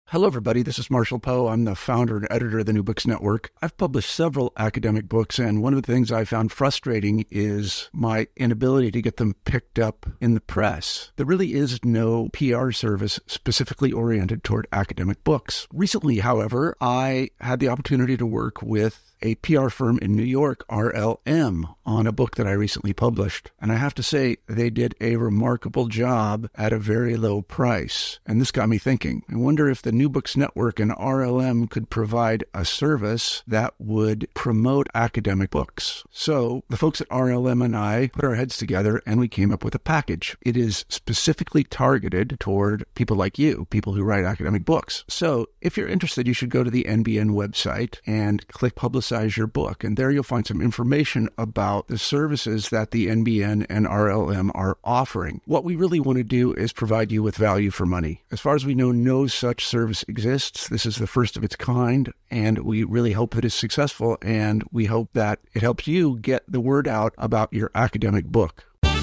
Hello, everybody. This is Marshall Poe. I'm the founder and editor of the New Books Network. I've published several academic books, and one of the things I found frustrating is my inability to get them picked up in the press. There really is no PR service specifically oriented toward academic books. Recently, however, I had the opportunity to work with a PR firm in New York, RLM, on a book that I recently published. And I have to say, they did a remarkable job at a very low price. And this got me thinking. I wonder if the New Books Network and RLM could provide a service that would promote academic books. So the folks at RLM and I put our heads together and we came up with a package. It is specifically targeted toward people like you, people who write academic books. So if you're interested, you should go to the NBN website and click Publicize Your Book. And there you'll find some information about the services that the NBN and RLM are offering. What we really want to do is provide you with value for money. As far as we know, no such service exists. This is the first of its kind, and we really hope that it's successful, and we hope that it helps you get the word out about your academic book.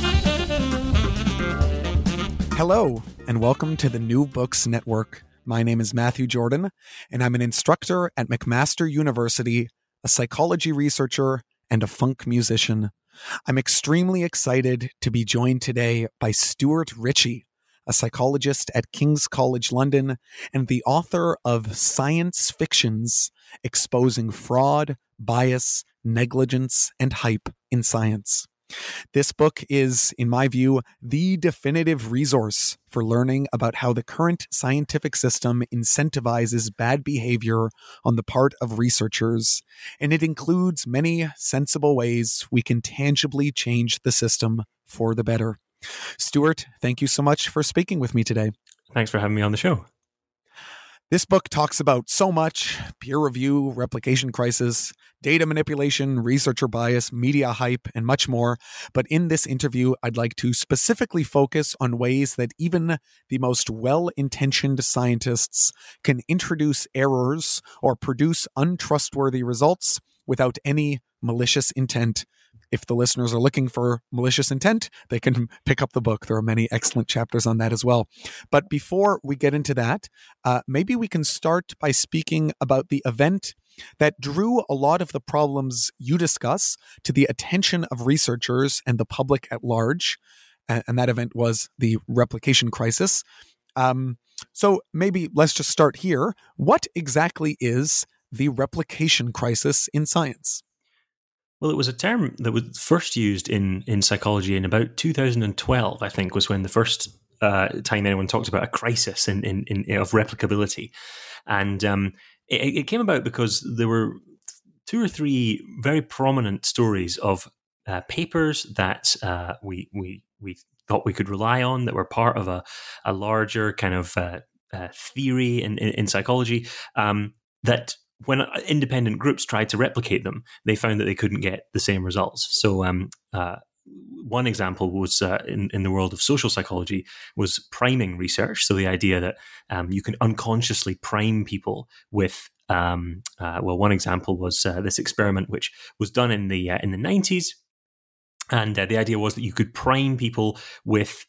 Hello, and welcome to the New Books Network. My name is Matthew Jordan, and I'm an instructor at McMaster University, a psychology researcher, and a funk musician. I'm extremely excited to be joined today by Stuart Ritchie, a psychologist at King's College London and the author of Science Fictions, Exposing Fraud, Bias, Negligence, and Hype in Science. This book is, in my view, the definitive resource for learning about how the current scientific system incentivizes bad behavior on the part of researchers, and it includes many sensible ways we can tangibly change the system for the better. Stuart, thank you so much for speaking with me today. Thanks for having me on the show. This book talks about so much: peer review, replication crisis, data manipulation, researcher bias, media hype, and much more. But in this interview, I'd like to specifically focus on ways that even the most well-intentioned scientists can introduce errors or produce untrustworthy results without any malicious intent. If the listeners are looking for malicious intent, they can pick up the book. There are many excellent chapters on that as well. But before we get into that, maybe we can start by speaking about the event that drew a lot of the problems you discuss to the attention of researchers and the public at large. And that event was the replication crisis. So maybe let's just start here. What exactly is the replication crisis in science? Well, it was a term that was first used in psychology in about 2012, I think, was when the first time anyone talked about a crisis of replicability. And it came about because there were two or three very prominent stories of papers that we thought we could rely on, that were part of a larger kind of theory in psychology, that when independent groups tried to replicate them, they found that they couldn't get the same results. So one example was in the world of social psychology was priming research. So the idea that you can unconsciously prime people with, one example was this experiment which was done in the 90s. And the idea was that you could prime people with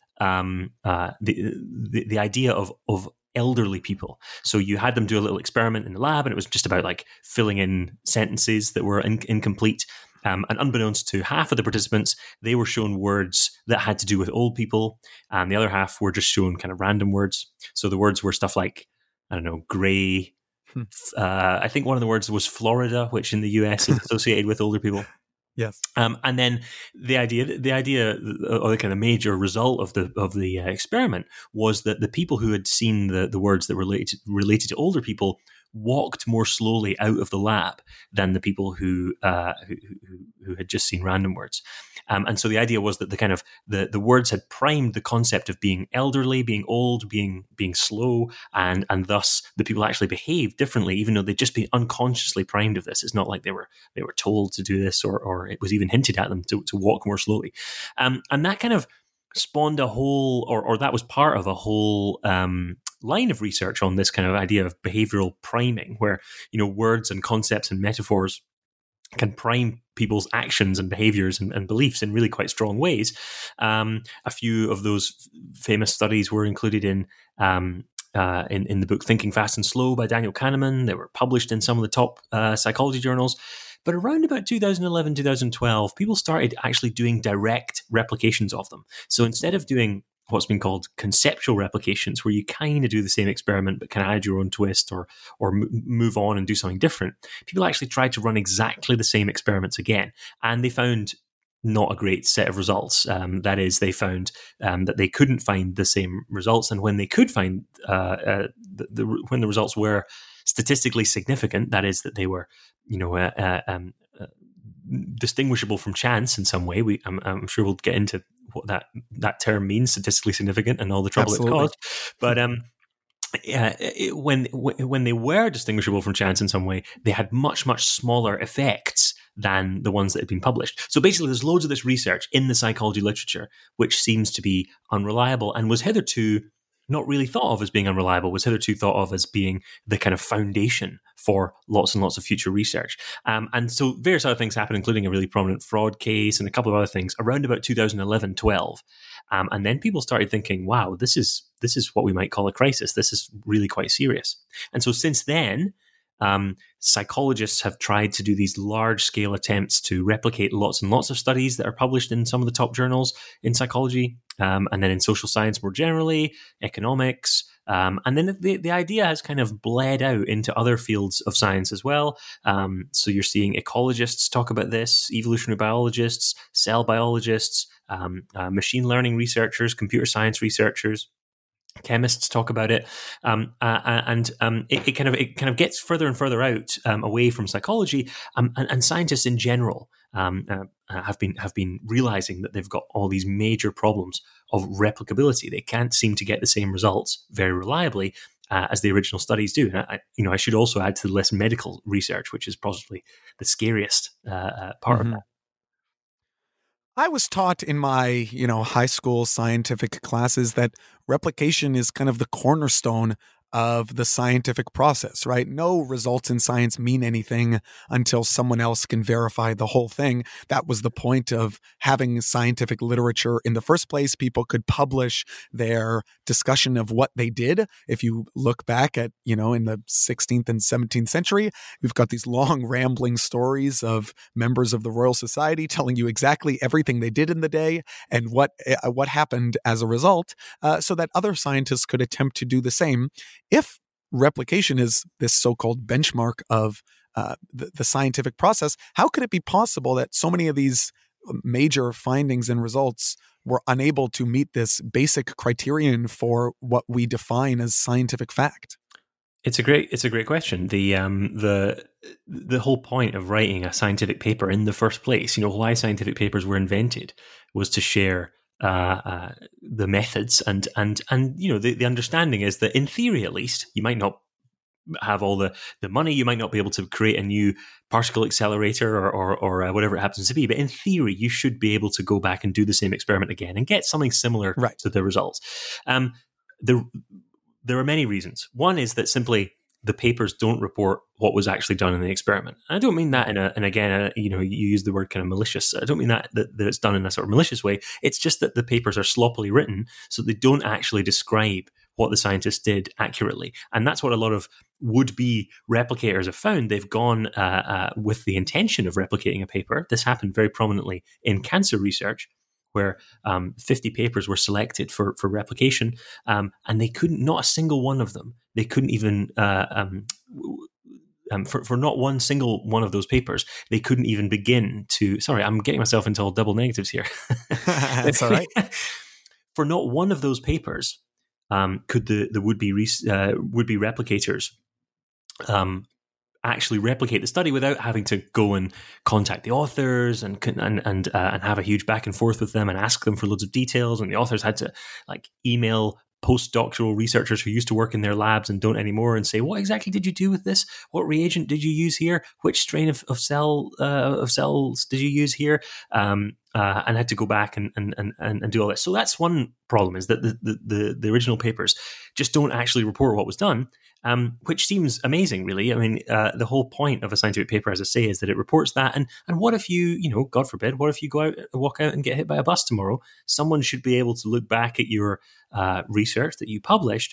the idea of elderly people. So you had them do a little experiment in the lab, and it was just about like filling in sentences that were incomplete. And unbeknownst to half of the participants, they were shown words that had to do with old people, and the other half were just shown kind of random words. So the words were stuff like, I don't know, gray. I think one of the words was Florida, which in the US is associated with older people. Yes. And then the idea, or the kind of major result of the experiment was that the people who had seen the words that related to older people walked more slowly out of the lab than the people who had just seen random words. And so the idea was that the words had primed the concept of being elderly, being old, being slow, and thus the people actually behaved differently, even though they'd just been unconsciously primed of this. It's not like they were told to do this, or it was even hinted at them to walk more slowly. And that kind of spawned a whole, or that was part of a whole line of research on this kind of idea of behavioral priming, where, you know, words and concepts and metaphors can prime people's actions and behaviors and beliefs in really quite strong ways. A few of those famous studies were included in in the book Thinking Fast and Slow by Daniel Kahneman. They were published in some of the top psychology journals. But around about 2011, 2012, people started actually doing direct replications of them. So instead of doing what's been called conceptual replications, where you kind of do the same experiment but can add your own twist or move on and do something different, people actually tried to run exactly the same experiments again. And they found not a great set of results. That is, they found that they couldn't find the same results. And when they could find, when the results were statistically significant, that is, that they were distinguishable from chance in some way. I'm sure we'll get into what that term means, statistically significant, and all the trouble it caused. But when they were distinguishable from chance in some way, they had much, much smaller effects than the ones that had been published. So basically, there's loads of this research in the psychology literature which seems to be unreliable and was hitherto not really thought of as being unreliable, was hitherto thought of as being the kind of foundation for lots and lots of future research. And so various other things happened, including a really prominent fraud case and a couple of other things around about 2011-12. And then people started thinking, wow, this is what we might call a crisis. This is really quite serious. And so since then, psychologists have tried to do these large-scale attempts to replicate lots and lots of studies that are published in some of the top journals in psychology, and then in social science more generally, economics. And then the idea has kind of bled out into other fields of science as well. So you're seeing ecologists talk about this, evolutionary biologists, cell biologists, machine learning researchers, computer science researchers. Chemists talk about it, and it kind of gets further and further out away from psychology, and scientists in general have been realizing that they've got all these major problems of replicability. They can't seem to get the same results very reliably as the original studies do. And I should also add to the list medical research, which is possibly the scariest part of that. I was taught in my, high school scientific classes that replication is kind of the cornerstone of the scientific process, right? No results in science mean anything until someone else can verify the whole thing. That was the point of having scientific literature in the first place. People could publish their discussion of what they did. If you look back at, in the 16th and 17th century, we've got these long rambling stories of members of the Royal Society telling you exactly everything they did in the day and what happened as a result, so that other scientists could attempt to do the same. If replication is this so-called benchmark of the scientific process, how could it be possible that so many of these major findings and results were unable to meet this basic criterion for what we define as scientific fact? It's a great question. The whole point of writing a scientific paper in the first place, why scientific papers were invented, was to share the methods and the understanding is that in theory, at least, you might not have all the money, you might not be able to create a new particle accelerator or whatever it happens to be, but in theory you should be able to go back and do the same experiment again and get something similar to the results. There are many reasons. One is that simply the papers don't report what was actually done in the experiment. And I don't mean that you use the word kind of malicious. I don't mean that it's done in a sort of malicious way. It's just that the papers are sloppily written, so they don't actually describe what the scientists did accurately. And that's what a lot of would-be replicators have found. They've gone with the intention of replicating a paper. This happened very prominently in cancer research, where 50 papers were selected for replication, and they couldn't, not a single one of them, they couldn't even, for not one single one of those papers, they couldn't even begin to, sorry, I'm getting myself into all double negatives here. That's all right. For not one of those papers could the would-be replicators actually replicate the study without having to go and contact the authors and have a huge back and forth with them and ask them for loads of details. And the authors had to email postdoctoral researchers who used to work in their labs and don't anymore and say, what exactly did you do with this? What reagent did you use here? Which strain of cells did you use here? And had to go back and do all this. So that's one problem, is that the original papers just don't actually report what was done, which seems amazing, really. I mean, the whole point of a scientific paper, as I say, is that it reports that. And what if you, God forbid, what if you walk out and get hit by a bus tomorrow? Someone should be able to look back at your research that you published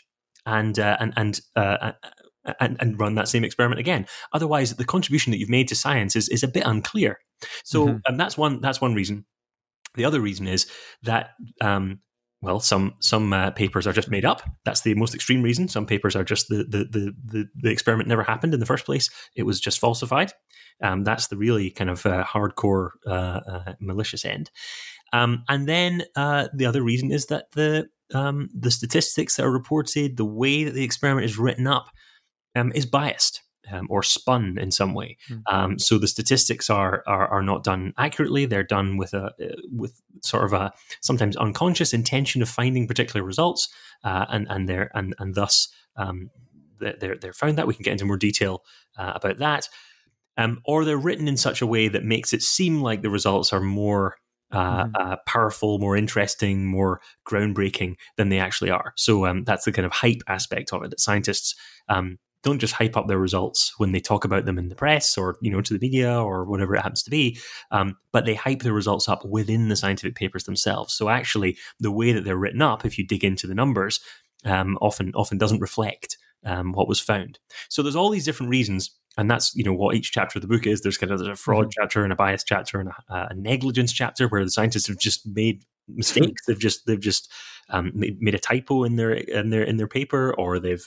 and run that same experiment again. Otherwise, the contribution that you've made to science is a bit unclear. So that's one reason. The other reason is that some papers are just made up. That's the most extreme reason. Some papers are just the experiment never happened in the first place. It was just falsified. That's the really kind of hardcore malicious end. And then the other reason is that the statistics that are reported, the way that the experiment is written up, is biased or spun in some way. So the statistics are not done accurately. They're done with sort of a sometimes unconscious intention of finding particular results, and thus they're found that. We can get into more detail about that. Or they're written in such a way that makes it seem like the results are more powerful, more interesting, more groundbreaking than they actually are. So that's the kind of hype aspect of it, that scientists don't just hype up their results when they talk about them in the press or, to the media or whatever it happens to be, but they hype the results up within the scientific papers themselves. So actually, the way that they're written up, if you dig into the numbers, often doesn't reflect what was found. So there's all these different reasons, and that's what each chapter of the book is. There's a fraud chapter and a bias chapter and a negligence chapter where the scientists have just made mistakes. They've just made a typo in their paper, or they've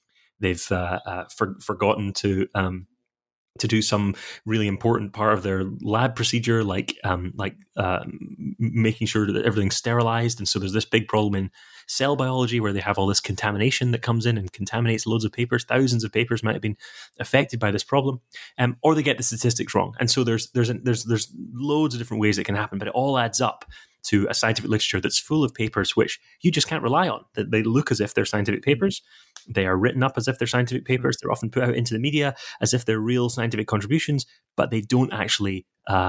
forgotten to do some really important part of their lab procedure, like making sure that everything's sterilized. And so there's this big problem in cell biology where they have all this contamination that comes in and contaminates loads of papers. Thousands of papers might have been affected by this problem, or they get the statistics wrong. And so there's loads of different ways it can happen, but it all adds up to a scientific literature that's full of papers which you just can't rely on. That they look as if they're scientific papers. They are written up as if they're scientific papers. They're often put out into the media as if they're real scientific contributions, but they don't actually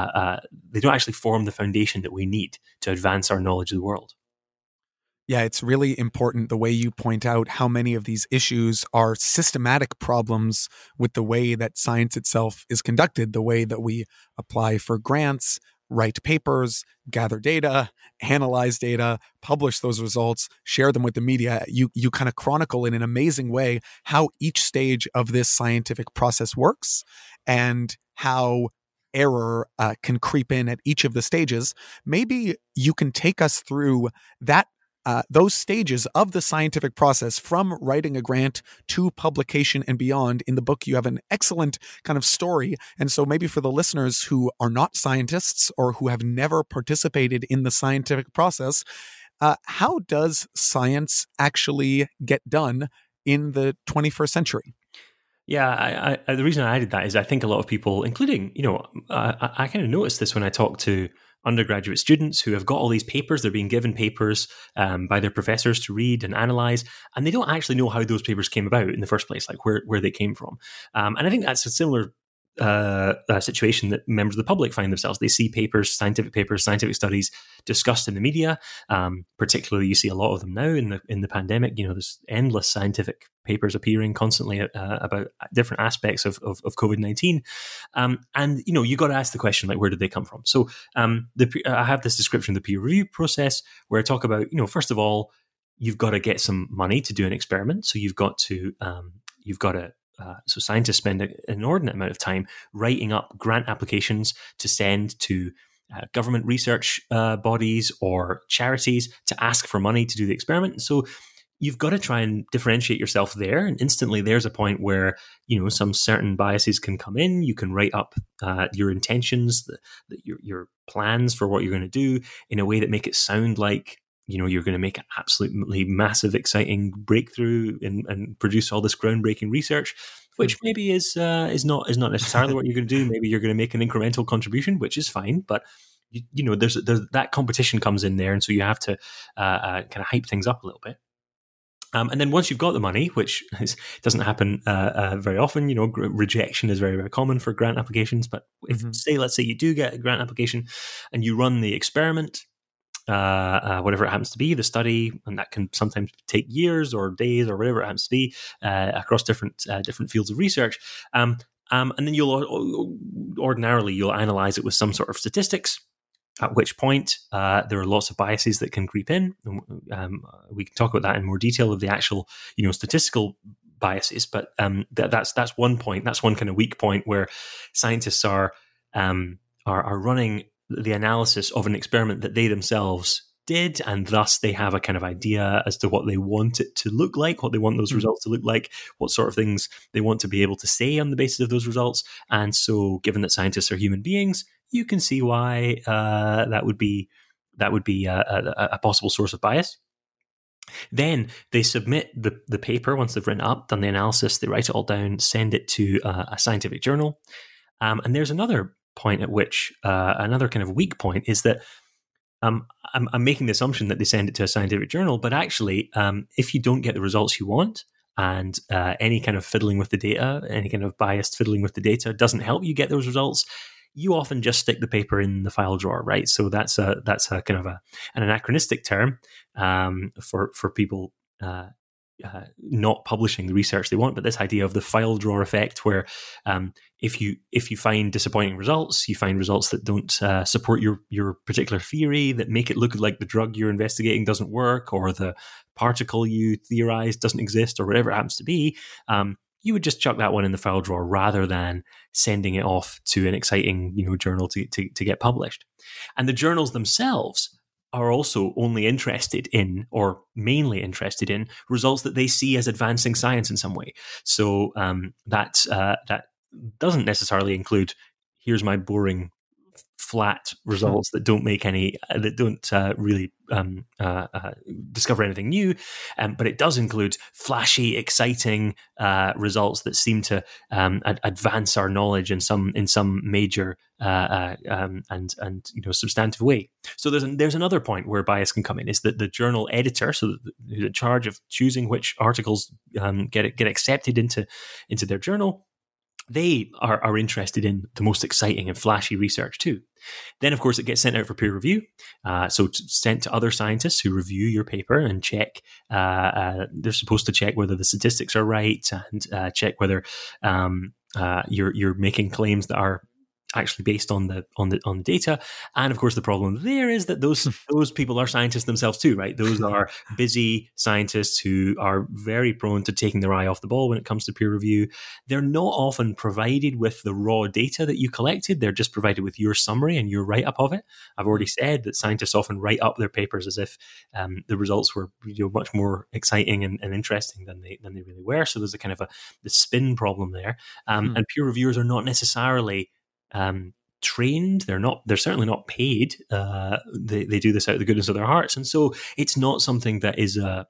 form the foundation that we need to advance our knowledge of the world. Yeah, it's really important the way you point out how many of these issues are systematic problems with the way that science itself is conducted, the way that we apply for grants, write papers, gather data, analyze data, publish those results, share them with the media. You kind of chronicle in an amazing way how each stage of this scientific process works and how error can creep in at each of the stages. Maybe you can take us through that those stages of the scientific process from writing a grant to publication and beyond. In the book, you have an excellent kind of story. And so maybe for the listeners who are not scientists or who have never participated in the scientific process, how does science actually get done in the 21st century? Yeah, the reason I added that is I think a lot of people, including, I kind of noticed this when I talk to undergraduate students who have got all these papers. They're being given papers by their professors to read and analyze, and they don't actually know how those papers came about in the first place, like where they came from. And I think that's a similar situation that members of the public find themselves. They see papers, scientific studies discussed in the media. Particularly, you see a lot of them now in the pandemic. There's endless scientific papers appearing constantly about different aspects of COVID-19. And you got to ask the question, like, where did they come from? So I have this description of the peer review process where I talk about, first of all, you've got to get some money to do an experiment. So so scientists spend an inordinate amount of time writing up grant applications to send to government research bodies or charities to ask for money to do the experiment. So you've got to try and differentiate yourself there. And instantly there's a point where, some certain biases can come in. You can write up your intentions, your plans for what you're going to do in a way that make it sound like you're going to make an absolutely massive, exciting breakthrough and produce all this groundbreaking research, which maybe is not necessarily what you're going to do. Maybe you're going to make an incremental contribution, which is fine, but there's that competition comes in there, and so you have to kind of hype things up a little bit. And then once you've got the money, which doesn't happen very often, rejection is very, very common for grant applications. But let's say you do get a grant application and you run the experiment, whatever it happens to be, the study, and that can sometimes take years or days or whatever it happens to be across different fields of research. And then you'll ordinarily analyze it with some sort of statistics. At which point, there are lots of biases that can creep in. We can talk about that in more detail of the actual, statistical biases. But that's one point. That's one kind of weak point where scientists are running the analysis of an experiment that they themselves did, and thus they have a kind of idea as to what they want it to look like, what they want those results to look like, what sort of things they want to be able to say on the basis of those results. And so, given that scientists are human beings, you can see why that would be a possible source of bias. Then they submit the paper once they've written it up, done the analysis, they write it all down, send it to a scientific journal. And there's another point at which another kind of weak point is that I'm making the assumption that they send it to a scientific journal, but actually, if you don't get the results you want, and any kind of fiddling with the data, any kind of biased fiddling with the data doesn't help you get those results, you often just stick the paper in the file drawer, right? So that's a kind of an anachronistic term for people not publishing the research they want. But this idea of the file drawer effect, where if you find disappointing results, you find results that don't support your particular theory, that make it look like the drug you're investigating doesn't work, or the particle you theorized doesn't exist, or whatever it happens to be, you would just chuck that one in the file drawer rather than sending it off to an exciting journal to get published. And the journals themselves are also only interested in, or mainly interested in, results that they see as advancing science in some way. So that doesn't necessarily include, here's my boring flat results that don't make any, that don't really discover anything new, but it does include flashy, exciting results that seem to advance our knowledge in some major and substantive way. So there's another point where bias can come in, is that the journal editor, so who's in charge of choosing which articles get accepted into their journal, they are interested in the most exciting and flashy research too. Then, of course, it gets sent out for peer review. So it's sent to other scientists who review your paper and check. They're supposed to check whether the statistics are right, and check whether you're making claims that are actually based on the data. And of course, the problem there is that those people are scientists themselves too, right? Those are busy scientists who are very prone to taking their eye off the ball when it comes to peer review. They're not often provided with the raw data that you collected. They're just provided with your summary and your write-up of it. I've already said that scientists often write up their papers as if the results were much more exciting and interesting than they really were. So there's a kind of the spin problem there. And peer reviewers are not necessarily trained. They're certainly not paid. They do this out of the goodness of their hearts, and so it's not something that is the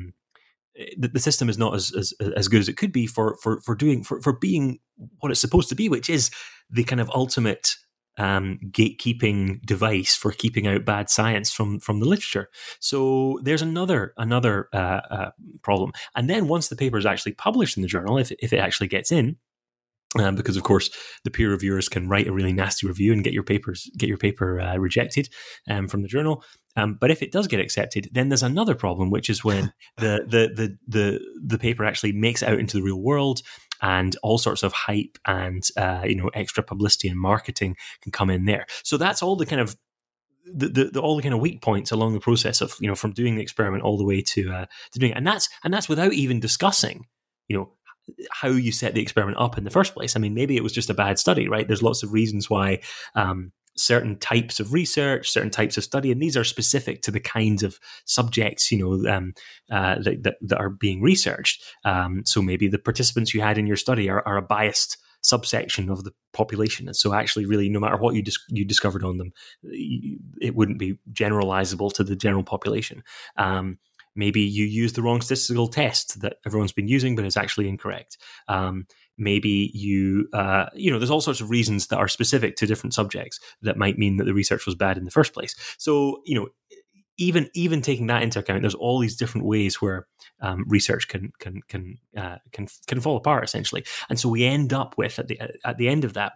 system is not as good as it could be for being what it's supposed to be, which is the kind of ultimate gatekeeping device for keeping out bad science from the literature. So there's another problem. And then once the paper is actually published in the journal, if it actually gets in. Because of course the peer reviewers can write a really nasty review and get your paper rejected from the journal. But if it does get accepted, then there's another problem, which is when the paper actually makes it out into the real world, and all sorts of hype and extra publicity and marketing can come in there. So that's all the kind of all the kind of weak points along the process of from doing the experiment all the way to doing it, and that's without even discussing how you set the experiment up in the first place. I mean, maybe it was just a bad study, right? There's lots of reasons why certain types of research, certain types of study, and these are specific to the kinds of subjects, that are being researched. So maybe the participants you had in your study are a biased subsection of the population, and so actually, really, no matter what you discovered on them, it wouldn't be generalizable to the general population. Maybe you use the wrong statistical test that everyone's been using, but it's actually incorrect. Maybe there's all sorts of reasons that are specific to different subjects that might mean that the research was bad in the first place. So, even taking that into account, there's all these different ways where research can fall apart, essentially. And so we end up with, at the end of that,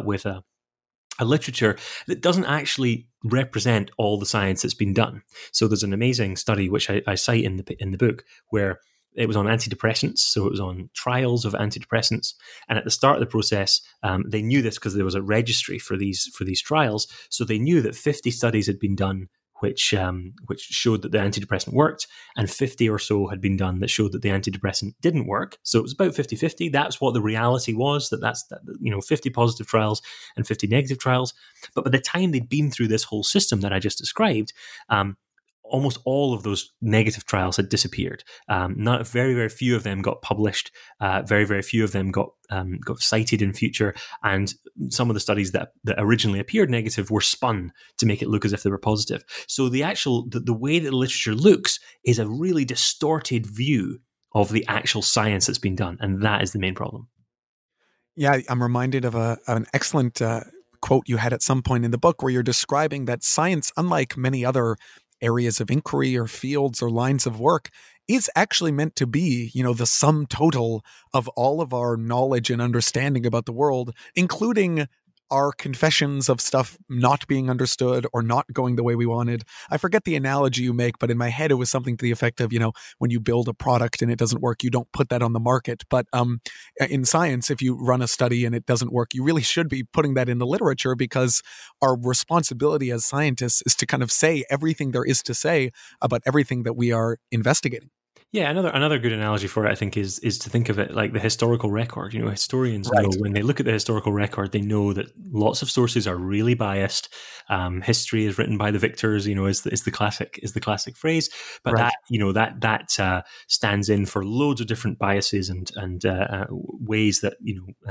a literature that doesn't actually represent all the science that's been done. So there's an amazing study which I cite in the book where it was on antidepressants, so it was on trials of antidepressants. And at the start of the process, they knew this because there was a registry for these trials. So they knew that 50 studies had been done which showed that the antidepressant worked, and 50 or so had been done that showed that the antidepressant didn't work. So it was about 50-50. That's what the reality was, that's 50 positive trials and 50 negative trials. But by the time they'd been through this whole system that I just described, almost all of those negative trials had disappeared. Very, very few of them got published. Very, very few of them got cited in future. And some of the studies that originally appeared negative were spun to make it look as if they were positive. So the way that the literature looks is a really distorted view of the actual science that's been done. And that is the main problem. Yeah, I'm reminded of an excellent quote you had at some point in the book where you're describing that science, unlike many other areas of inquiry or fields or lines of work, is actually meant to be, the sum total of all of our knowledge and understanding about the world, including our confessions of stuff not being understood or not going the way we wanted. I forget the analogy you make, but in my head, it was something to the effect of, when you build a product and it doesn't work, you don't put that on the market. But in science, if you run a study and it doesn't work, you really should be putting that in the literature, because our responsibility as scientists is to kind of say everything there is to say about everything that we are investigating. Yeah, another good analogy for it, I think, is to think of it like the historical record. Historians know, when they look at the historical record, they know that lots of sources are really biased. History is written by the victors, is the classic phrase. But that stands in for loads of different biases and ways that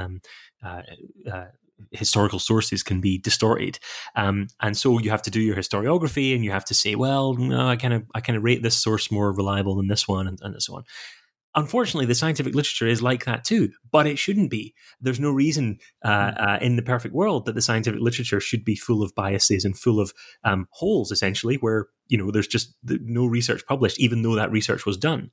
historical sources can be distorted, and so you have to do your historiography, and you have to say, well, no, I kind of rate this source more reliable than this one, and so on. Unfortunately, the scientific literature is like that too, but it shouldn't be. There's no reason in the perfect world that the scientific literature should be full of biases and full of holes, essentially, where there's just no research published, even though that research was done.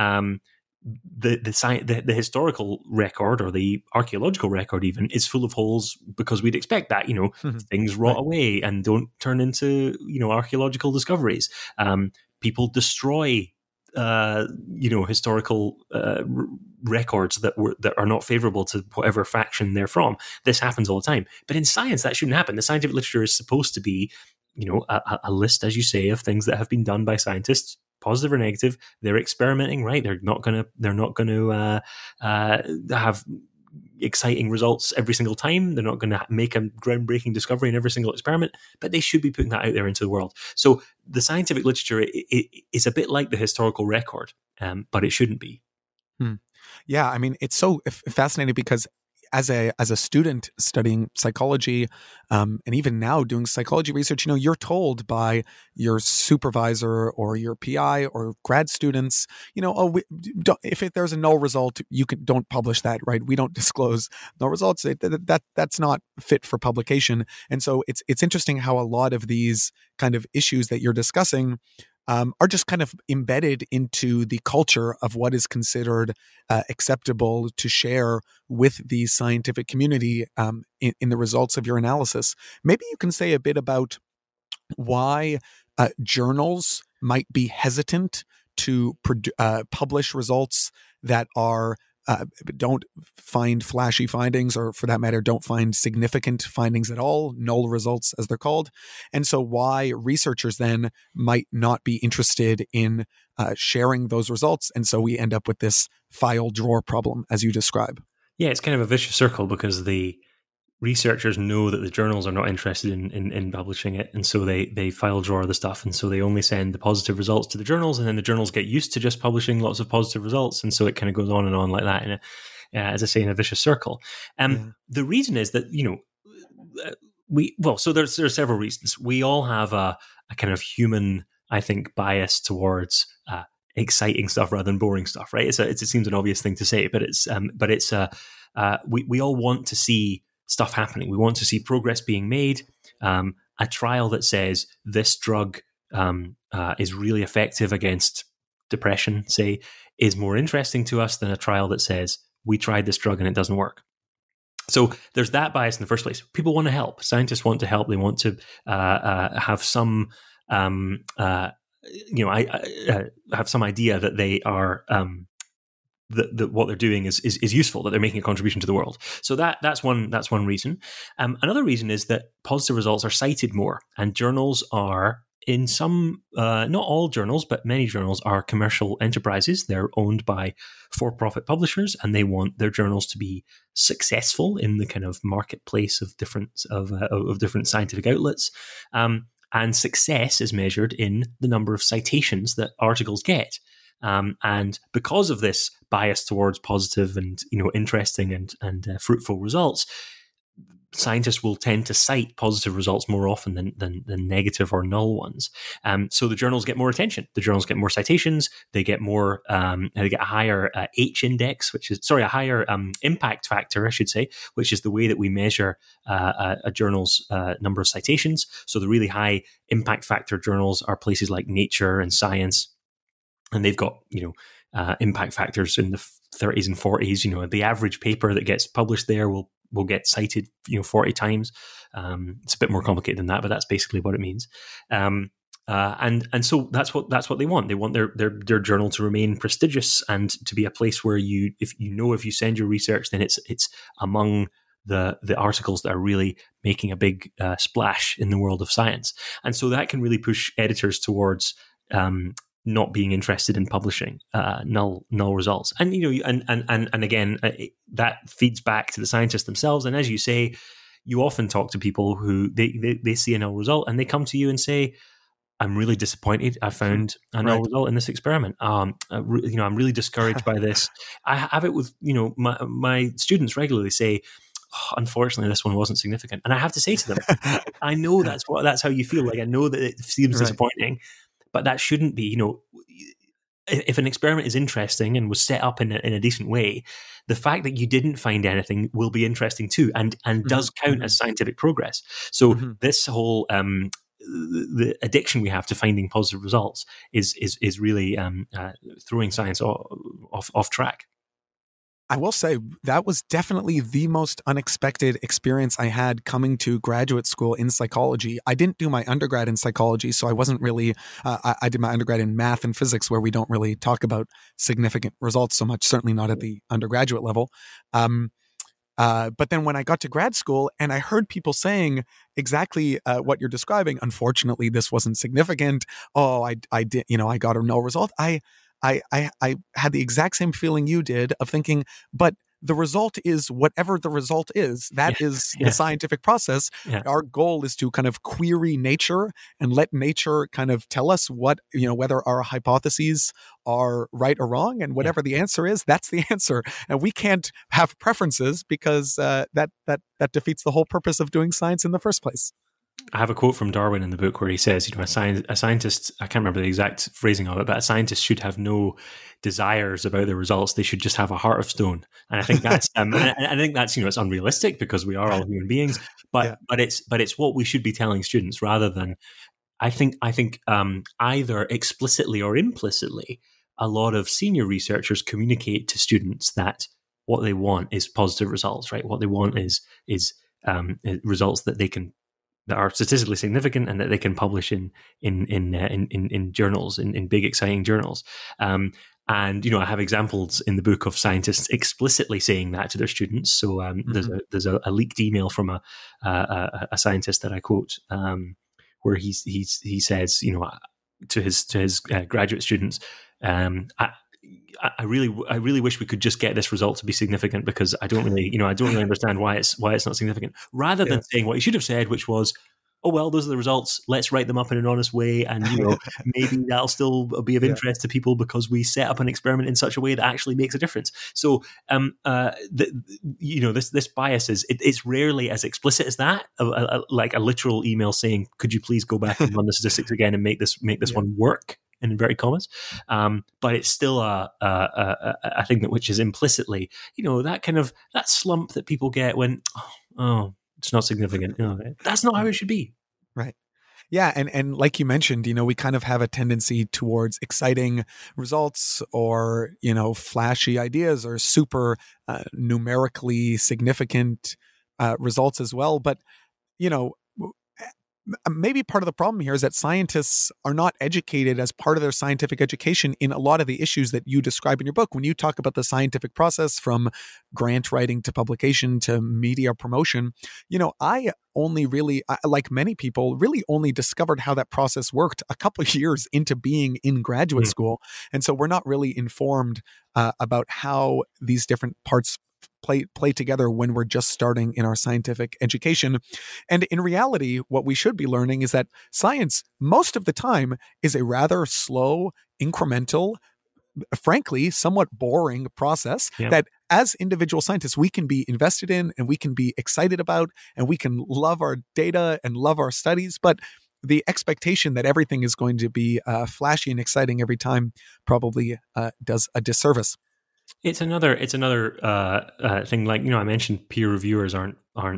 The historical record, or the archaeological record even, is full of holes, because we'd expect that, things rot away and don't turn into, archaeological discoveries. People destroy, historical records that are not favorable to whatever faction they're from. This happens all the time. But in science, that shouldn't happen. The scientific literature is supposed to be, a list, as you say, of things that have been done by scientists, positive or negative. They're experimenting, right? They're not going to have exciting results every single time. They're not going to make a groundbreaking discovery in every single experiment, but they should be putting that out there into the world. So the scientific literature is a bit like the historical record, but it shouldn't be. Yeah, I mean, it's so fascinating, because as a student studying psychology, and even now doing psychology research, you're told by your supervisor or your PI or grad students, if there's a null result, don't publish that, right? We don't disclose null results. That's not fit for publication. And so it's interesting how a lot of these kind of issues that you're discussing are just kind of embedded into the culture of what is considered acceptable to share with the scientific community in the results of your analysis. Maybe you can say a bit about why journals might be hesitant to publish results that are don't find flashy findings, or for that matter, don't find significant findings at all, null results as they're called. And so why researchers then might not be interested in sharing those results. And so we end up with this file drawer problem, as you describe. Yeah, it's kind of a vicious circle, because the researchers know that the journals are not interested in publishing it, and so they file drawer the stuff, and so they only send the positive results to the journals, and then the journals get used to just publishing lots of positive results, and so it kind of goes on and on like that, as I say, in a vicious circle. The reason is that there's several reasons. We all have a kind of human, I think, bias towards exciting stuff rather than boring stuff, right? It seems an obvious thing to say, but we all want to see stuff happening. We want to see progress being made. A trial that says this drug is really effective against depression, say, is more interesting to us than a trial that says we tried this drug and it doesn't work. So there's that bias in the first place. People want to help. Scientists want to help. They want to have some, have some idea that they are that what they're doing is useful, that they're making a contribution to the world. So that's one reason. Another reason is that positive results are cited more, and journals are, in some, not all journals, but many journals are commercial enterprises. They're owned by for-profit publishers, and they want their journals to be successful in the kind of marketplace of different scientific outlets. And success is measured in the number of citations that articles get. And because of this bias towards positive and interesting and fruitful results, scientists will tend to cite positive results more often than negative or null ones. So the journals get more attention. The journals get more citations. They get more. They get a higher H index, a higher impact factor, I should say, which is the way that we measure a journal's number of citations. So the really high impact factor journals are places like Nature and Science, and they've got impact factors in the 30s and 40s. The average paper that gets published there will get cited 40 times. It's a bit more complicated than that, but that's basically what it means. And so that's what they want. They want their journal to remain prestigious and to be a place where if you send your research, then it's among the articles that are really making a big splash in the world of science. And so that can really push editors towards not being interested in publishing null results, and again that feeds back to the scientists themselves. And as you say, you often talk to people who they see a null result and they come to you and say, "I'm really disappointed. I found a null result in this experiment. I'm really discouraged by this." I have it with my students regularly say, "Oh, unfortunately, this one wasn't significant," and I have to say to them, "I know that's how you feel. Like I know that it seems disappointing." But that shouldn't be, if an experiment is interesting and was set up in a decent way, the fact that you didn't find anything will be interesting too, and does count as scientific progress. So this whole the addiction we have to finding positive results is really throwing science off track. I will say that was definitely the most unexpected experience I had coming to graduate school in psychology. I didn't do my undergrad in psychology, so I wasn't really, I did my undergrad in math and physics, where we don't really talk about significant results so much, certainly not at the undergraduate level. But then when I got to grad school and I heard people saying exactly what you're describing, unfortunately, this wasn't significant. Oh, I did, I got a null result. I had the exact same feeling you did of thinking, but the result is whatever the result is. That is the scientific process. Yeah. Our goal is to kind of query nature and let nature kind of tell us what, whether our hypotheses are right or wrong. And whatever the answer is, that's the answer. And we can't have preferences because that defeats the whole purpose of doing science in the first place. I have a quote from Darwin in the book where he says, a scientist, I can't remember the exact phrasing of it, but a scientist should have no desires about the results. They should just have a heart of stone. And I think that's, I think that's, it's unrealistic because we are all human beings, but it's what we should be telling students rather than, I think either explicitly or implicitly, a lot of senior researchers communicate to students that what they want is positive results, right? What they want is results that are statistically significant and that they can publish in journals, in big exciting journals. And I have examples in the book of scientists explicitly saying that to their students. So there's a leaked email from a scientist that I quote, where he says, to his graduate students, I really wish we could just get this result to be significant because I don't really understand why it's not significant. Rather than saying what he should have said, which was, "Oh well, those are the results. Let's write them up in an honest way, and maybe that'll still be of interest to people because we set up an experiment in such a way that actually makes a difference." So, this bias it's rarely as explicit as that, like a literal email saying, "Could you please go back and run the statistics again and make this one work?" in inverted commas, but it's still a thing which is implicitly, that slump that people get when, it's not significant. That's not how it should be. Right. Yeah, and like you mentioned, we kind of have a tendency towards exciting results or, flashy ideas or super numerically significant results as well. But, maybe part of the problem here is that scientists are not educated as part of their scientific education in a lot of the issues that you describe in your book. When you talk about the scientific process from grant writing to publication to media promotion, I only really, like many people, really only discovered how that process worked a couple of years into being in graduate school. And so we're not really informed about how these different parts play together when we're just starting in our scientific education. And in reality, what we should be learning is that science, most of the time, is a rather slow, incremental, frankly, somewhat boring process that as individual scientists, we can be invested in and we can be excited about, and we can love our data and love our studies. But the expectation that everything is going to be flashy and exciting every time probably does a disservice. It's another thing. Like, I mentioned peer reviewers aren't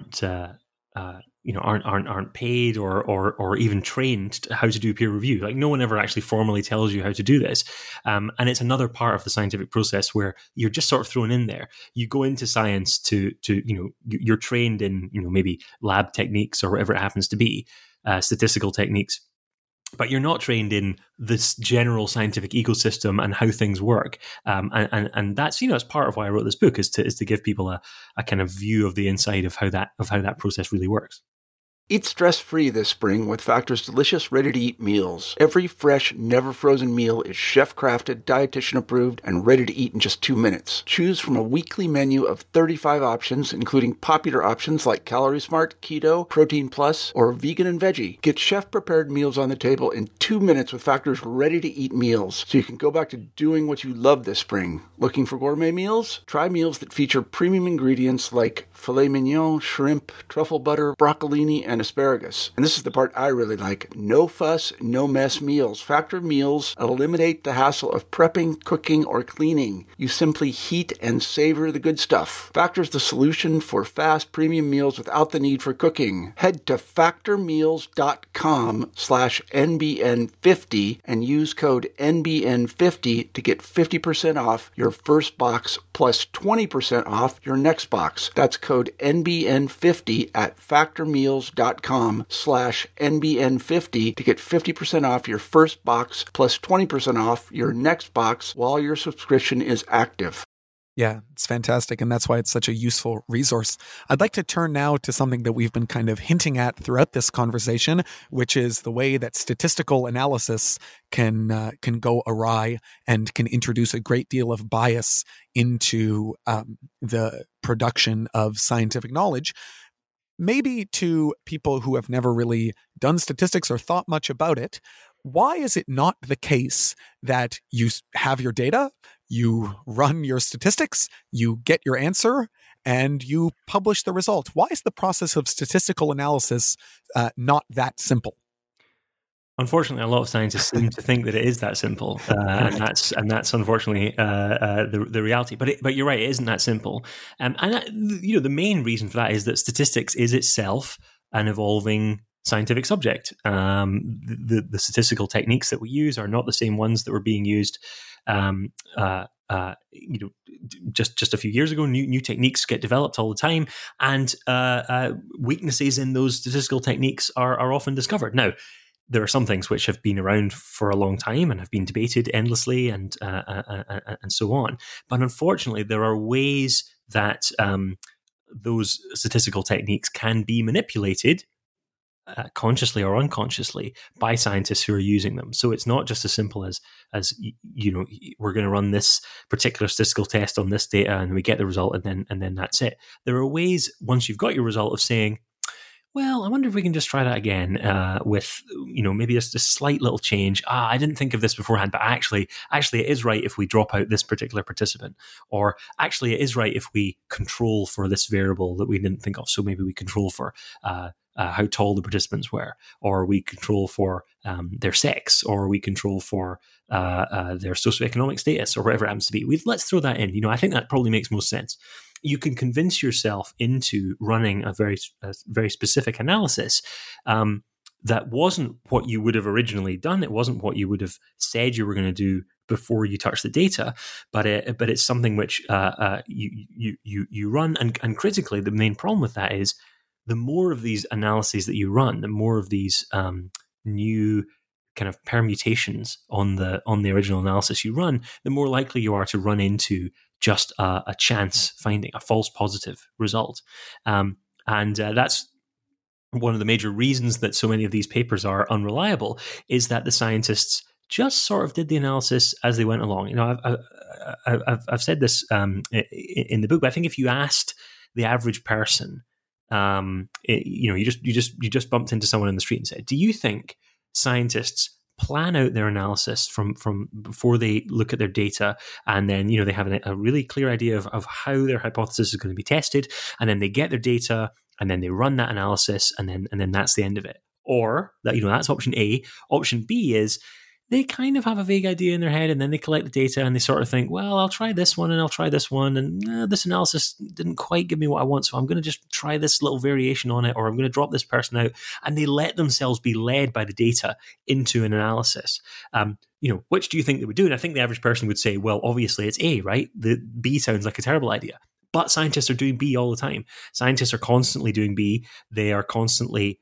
paid or even trained how to do peer review. Like, no one ever actually formally tells you how to do this. And it's another part of the scientific process where you're just sort of thrown in there. You go into science to you're trained in, maybe lab techniques or whatever it happens to be, statistical techniques. But you're not trained in this general scientific ecosystem and how things work, and that's it's part of why I wrote this book is to give people a kind of view of the inside of how that process really works. Eat stress-free this spring with Factor's delicious, ready-to-eat meals. Every fresh, never-frozen meal is chef-crafted, dietitian-approved, and ready to eat in just 2 minutes. Choose from a weekly menu of 35 options, including popular options like Calorie Smart, Keto, Protein Plus, or Vegan and Veggie. Get chef-prepared meals on the table in 2 minutes with Factor's ready-to-eat meals, so you can go back to doing what you love this spring. Looking for gourmet meals? Try meals that feature premium ingredients like filet mignon, shrimp, truffle butter, broccolini, and asparagus. And this is the part I really like. No fuss, no mess meals. Factor meals eliminate the hassle of prepping, cooking, or cleaning. You simply heat and savor the good stuff. Factor's the solution for fast premium meals without the need for cooking. Head to factormeals.com/NBN50 and use code NBN50 to get 50% off your first box plus 20% off your next box. That's code NBN50 at factormeals.com/NBN50 to get 50% off your first box plus 20% off your next box while your subscription is active. Yeah, it's fantastic. And that's why it's such a useful resource. I'd like to turn now to something that we've been kind of hinting at throughout this conversation, which is the way that statistical analysis can go awry and can introduce a great deal of bias into the production of scientific knowledge. Maybe to people who have never really done statistics or thought much about it, why is it not the case that you have your data, you run your statistics, you get your answer, and you publish the result? Why is the process of statistical analysis not that simple? Unfortunately, a lot of scientists seem to think that it is that simple, and that's unfortunately the reality. But you're right, it isn't that simple. The main reason for that is that statistics is itself an evolving scientific subject. The statistical techniques that we use are not the same ones that were being used just a few years ago. New techniques get developed all the time, and weaknesses in those statistical techniques are often discovered. Now, there are some things which have been around for a long time and have been debated endlessly and so on. But unfortunately, there are ways that those statistical techniques can be manipulated consciously or unconsciously by scientists who are using them. So it's not just as simple as we're going to run this particular statistical test on this data and we get the result and then that's it. There are ways once you've got your result of saying, well, I wonder if we can just try that again with, maybe just a slight little change. I didn't think of this beforehand, but actually it is right if we drop out this particular participant, or actually it is right if we control for this variable that we didn't think of. So maybe we control for how tall the participants were, or we control for their sex, or we control for their socioeconomic status, or whatever it happens to be. Let's throw that in. I think that probably makes most sense. You can convince yourself into running a very specific analysis that wasn't what you would have originally done. It wasn't what you would have said you were going to do before you touch the data, but it's something which you run. And critically, the main problem with that is the more of these analyses that you run, the more of these new kind of permutations on the original analysis you run, the more likely you are to run into just a chance finding, a false positive result. And that's one of the major reasons that so many of these papers are unreliable, is that the scientists just sort of did the analysis as they went along. You know, I've said this in the book, but I think if you asked the average person, you just bumped into someone in the street and said, "Do you think scientists plan out their analysis from before they look at their data, and then they have a really clear idea of how their hypothesis is going to be tested, and then they get their data and then they run that analysis, and then that's the end of it?" Or that that's option A. Option B is they kind of have a vague idea in their head, and then they collect the data and they sort of think, well, I'll try this one and I'll try this one, and this analysis didn't quite give me what I want, so I'm going to just try this little variation on it, or I'm going to drop this person out, and they let themselves be led by the data into an analysis. Which do you think they would do? And I think the average person would say, well, obviously it's A, right? The B sounds like a terrible idea. But scientists are doing B all the time. Scientists are constantly doing B. They are constantly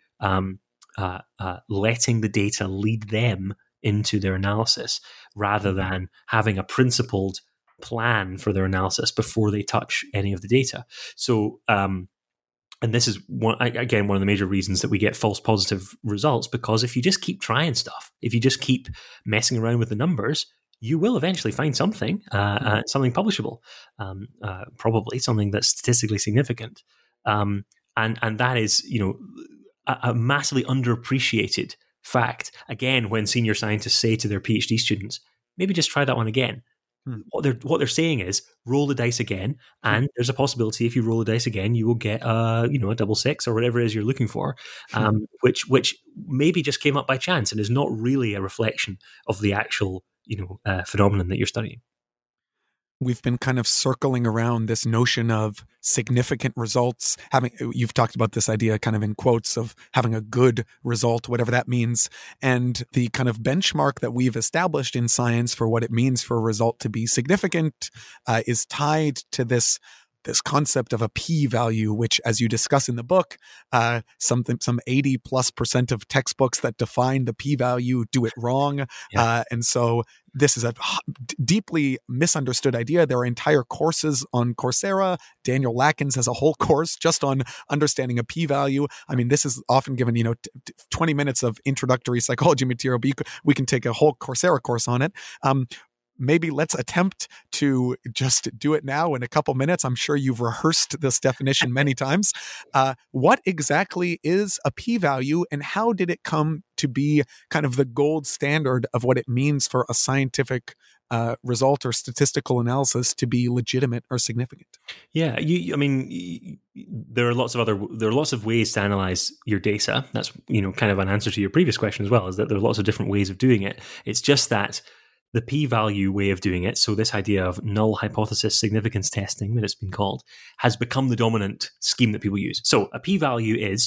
letting the data lead them into their analysis, rather than having a principled plan for their analysis before they touch any of the data. So, and this is one of the major reasons that we get false positive results, because if you just keep trying stuff, if you just keep messing around with the numbers, you will eventually find something, something publishable, probably something that's statistically significant. And that is, a massively underappreciated fact. Again, when senior scientists say to their PhD students, maybe just try that one again. What they're saying is roll the dice again, and there's a possibility if you roll the dice again, you will get a double six or whatever it is you're looking for, which maybe just came up by chance and is not really a reflection of the actual phenomenon that you're studying. We've been kind of circling around this notion of significant results. You've talked about this idea kind of in quotes of having a good result, whatever that means. And the kind of benchmark that we've established in science for what it means for a result to be significant is tied to this concept of a p-value, which, as you discuss in the book, some 80+% of textbooks that define the p-value do it wrong. Yeah. And so this is a deeply misunderstood idea. There are entire courses on Coursera. Daniel Lakens has a whole course just on understanding a p-value. I mean, this is often given, 20 minutes of introductory psychology material, but we can take a whole Coursera course on it. Maybe let's attempt to just do it now in a couple minutes. I'm sure you've rehearsed this definition many times. What exactly is a p-value, and how did it come to be kind of the gold standard of what it means for a scientific result or statistical analysis to be legitimate or significant? Yeah, there are lots of ways to analyze your data. That's kind of an answer to your previous question as well, is that there are lots of different ways of doing it. It's just that the p-value way of doing it, so this idea of null hypothesis significance testing that it's been called, has become the dominant scheme that people use. So a p-value is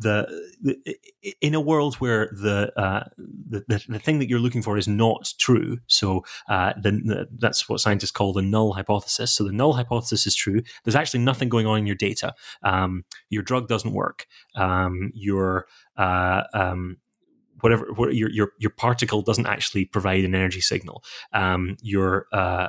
in a world where the thing that you're looking for is not true. So that's what scientists call the null hypothesis. So the null hypothesis is true. There's actually nothing going on in your data. Your drug doesn't work. Your particle doesn't actually provide an energy signal. Your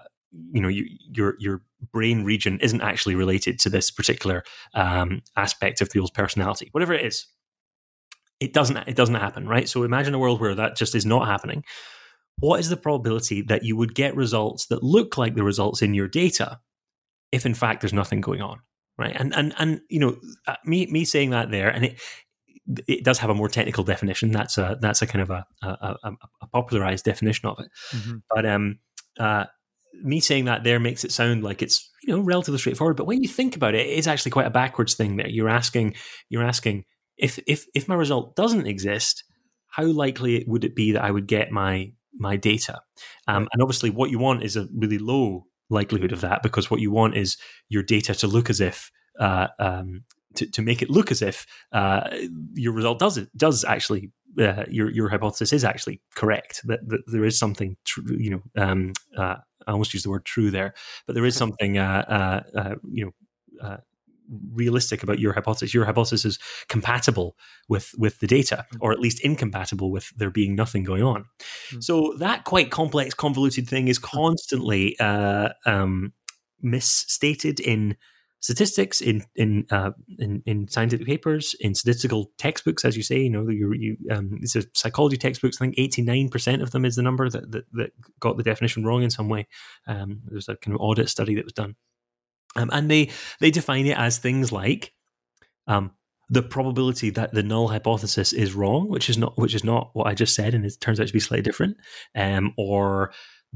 brain region isn't actually related to this particular aspect of people's personality. Whatever it is, it doesn't happen, right? So imagine a world where that just is not happening. What is the probability that you would get results that look like the results in your data if in fact there's nothing going on, right? And me saying that there, and it does have a more technical definition. That's a kind of a popularized definition of it. Mm-hmm. But me saying that there makes it sound like it's relatively straightforward. But when you think about it, it's actually quite a backwards thing. There, you're asking if my result doesn't exist, how likely would it be that I would get my data? And obviously, what you want is a really low likelihood of that, because what you want is your data to look as if to make it look as if your result does actually your hypothesis is actually correct, that there is something true. I almost used the word true there, but there is something realistic about your hypothesis. Your hypothesis is compatible with the data, or at least incompatible with there being nothing going on. So that quite complex, convoluted thing is constantly misstated in statistics, in scientific papers, in statistical textbooks, as you say. These are psychology textbooks. I think 89% of them is the number that got the definition wrong in some way. There's a kind of audit study that was done, and they define it as things like the probability that the null hypothesis is wrong, which is not what I just said, and it turns out to be slightly different, or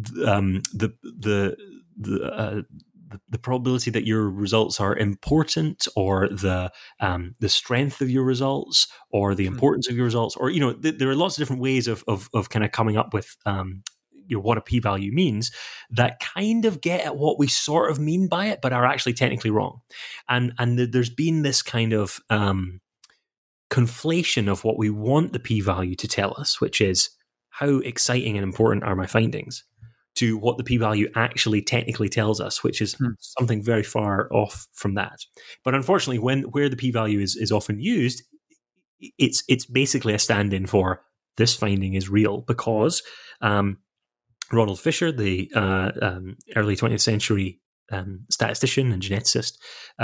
the probability that your results are important, or the strength of your results, or the importance of your results, or there are lots of different ways of kind of coming up with what a p-value means that kind of get at what we sort of mean by it, but are actually technically wrong. And there's been this kind of conflation of what we want the p-value to tell us, which is how exciting and important are my findings, to what the p-value actually technically tells us, which is something very far off from that. But unfortunately, where the p-value is often used, it's basically a stand-in for this finding is real, because Ronald Fisher, the early 20th century statistician and geneticist,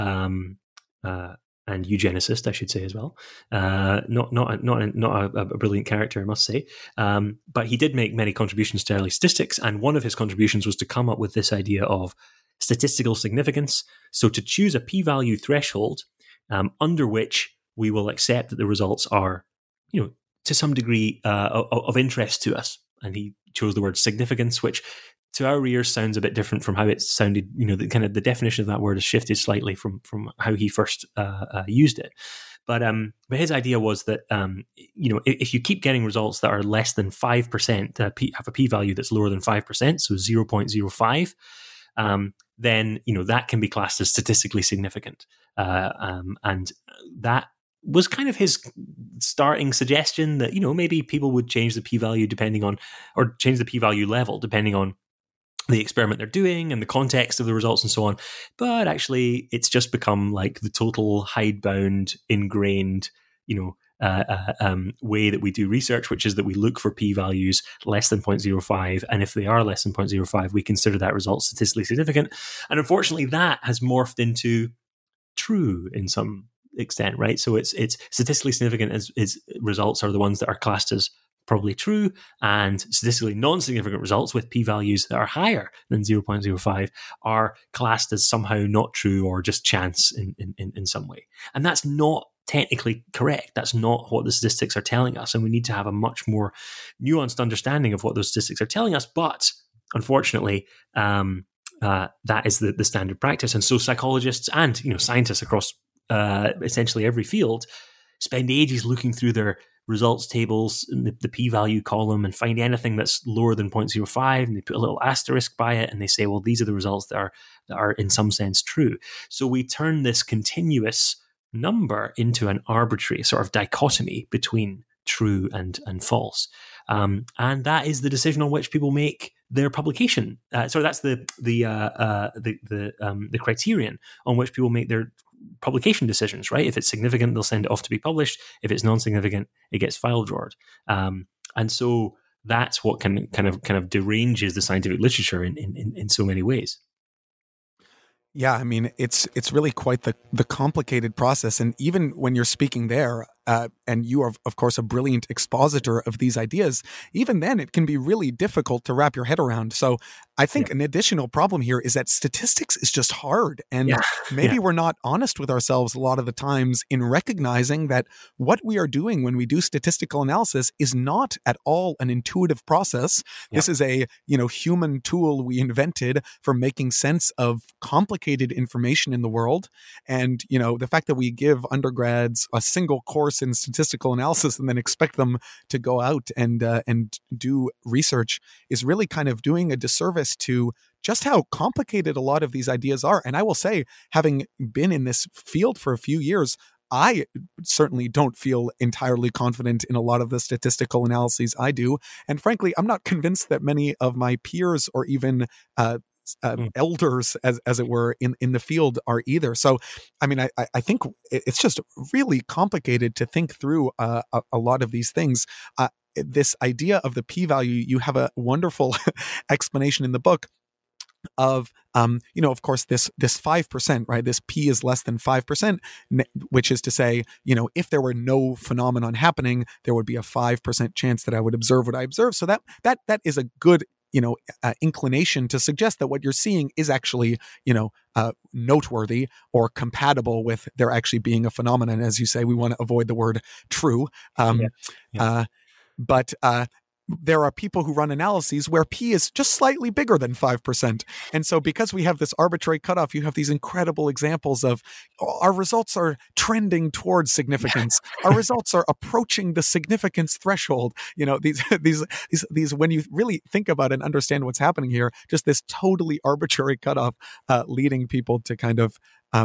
and eugenicist, I should say as well. Not a brilliant character, I must say. But he did make many contributions to early statistics, and one of his contributions was to come up with this idea of statistical significance. So to choose a p-value threshold under which we will accept that the results are, to some degree of interest to us. And he chose the word significance, which to our ears sounds a bit different from how it sounded. The definition of that word has shifted slightly from how he first used it. But his idea was that if you keep getting results that are less than 5%, have a p-value that's lower than 5%, so 0.05, then that can be classed as statistically significant, and that was kind of his starting suggestion that maybe people would change the p-value or change the p-value level depending on the experiment they're doing and the context of the results and so on. But actually, it's just become like the total hidebound, ingrained, way that we do research, which is that we look for p-values less than 0.05, and if they are less than 0.05, we consider that result statistically significant. And unfortunately, that has morphed into true in some extent, right? So it's statistically significant as results are the ones that are classed as probably true, and statistically non-significant results with p-values that are higher than 0.05 are classed as somehow not true or just chance in some way. And that's not technically correct. That's not what the statistics are telling us, and we need to have a much more nuanced understanding of what those statistics are telling us. But unfortunately, that is the standard practice, and so psychologists and scientists across essentially every field spend ages looking through their results tables in the p-value column and find anything that's lower than 0.05, and they put a little asterisk by it, and they say, well, these are the results that are in some sense true. So we turn this continuous number into an arbitrary sort of dichotomy between true and false, and that is the decision on which people make their publication. So that's the criterion on which people make their publication decisions, right? If it's significant, they'll send it off to be published. If it's non-significant, it gets file drawered. And so that's what kind of deranges the scientific literature in so many ways. Yeah, I mean, it's really quite the complicated process. And even when you're speaking there, and you are, of course, a brilliant expositor of these ideas, even then it can be really difficult to wrap your head around. So I think an additional problem here is that statistics is just hard. And maybe we're not honest with ourselves a lot of the times in recognizing that what we are doing when we do statistical analysis is not at all an intuitive process. This is a, human tool we invented for making sense of complicated information in the world. And, the fact that we give undergrads a single course in statistical analysis and then expect them to go out and do research is really kind of doing a disservice to just how complicated a lot of these ideas are. And I will say, having been in this field for a few years, I certainly don't feel entirely confident in a lot of the statistical analyses I do. And frankly, I'm not convinced that many of my peers or even elders, as it were, in the field are either. So, I mean, I think it's just really complicated to think through a lot of these things. This idea of the p-value, you have a wonderful explanation in the book of, of course, this 5%, right? This p is less than 5%, which is to say, if there were no phenomenon happening, there would be a 5% chance that I would observe what I observe. So that is a good, inclination to suggest that what you're seeing is actually, noteworthy or compatible with there actually being a phenomenon. As you say, we want to avoid the word true. But there are people who run analyses where p is just slightly bigger than 5%. And so because we have this arbitrary cutoff, you have these incredible examples of our results are trending towards significance. Our results are approaching the significance threshold. These when you really think about and understand what's happening here, just this totally arbitrary cutoff leading people to kind of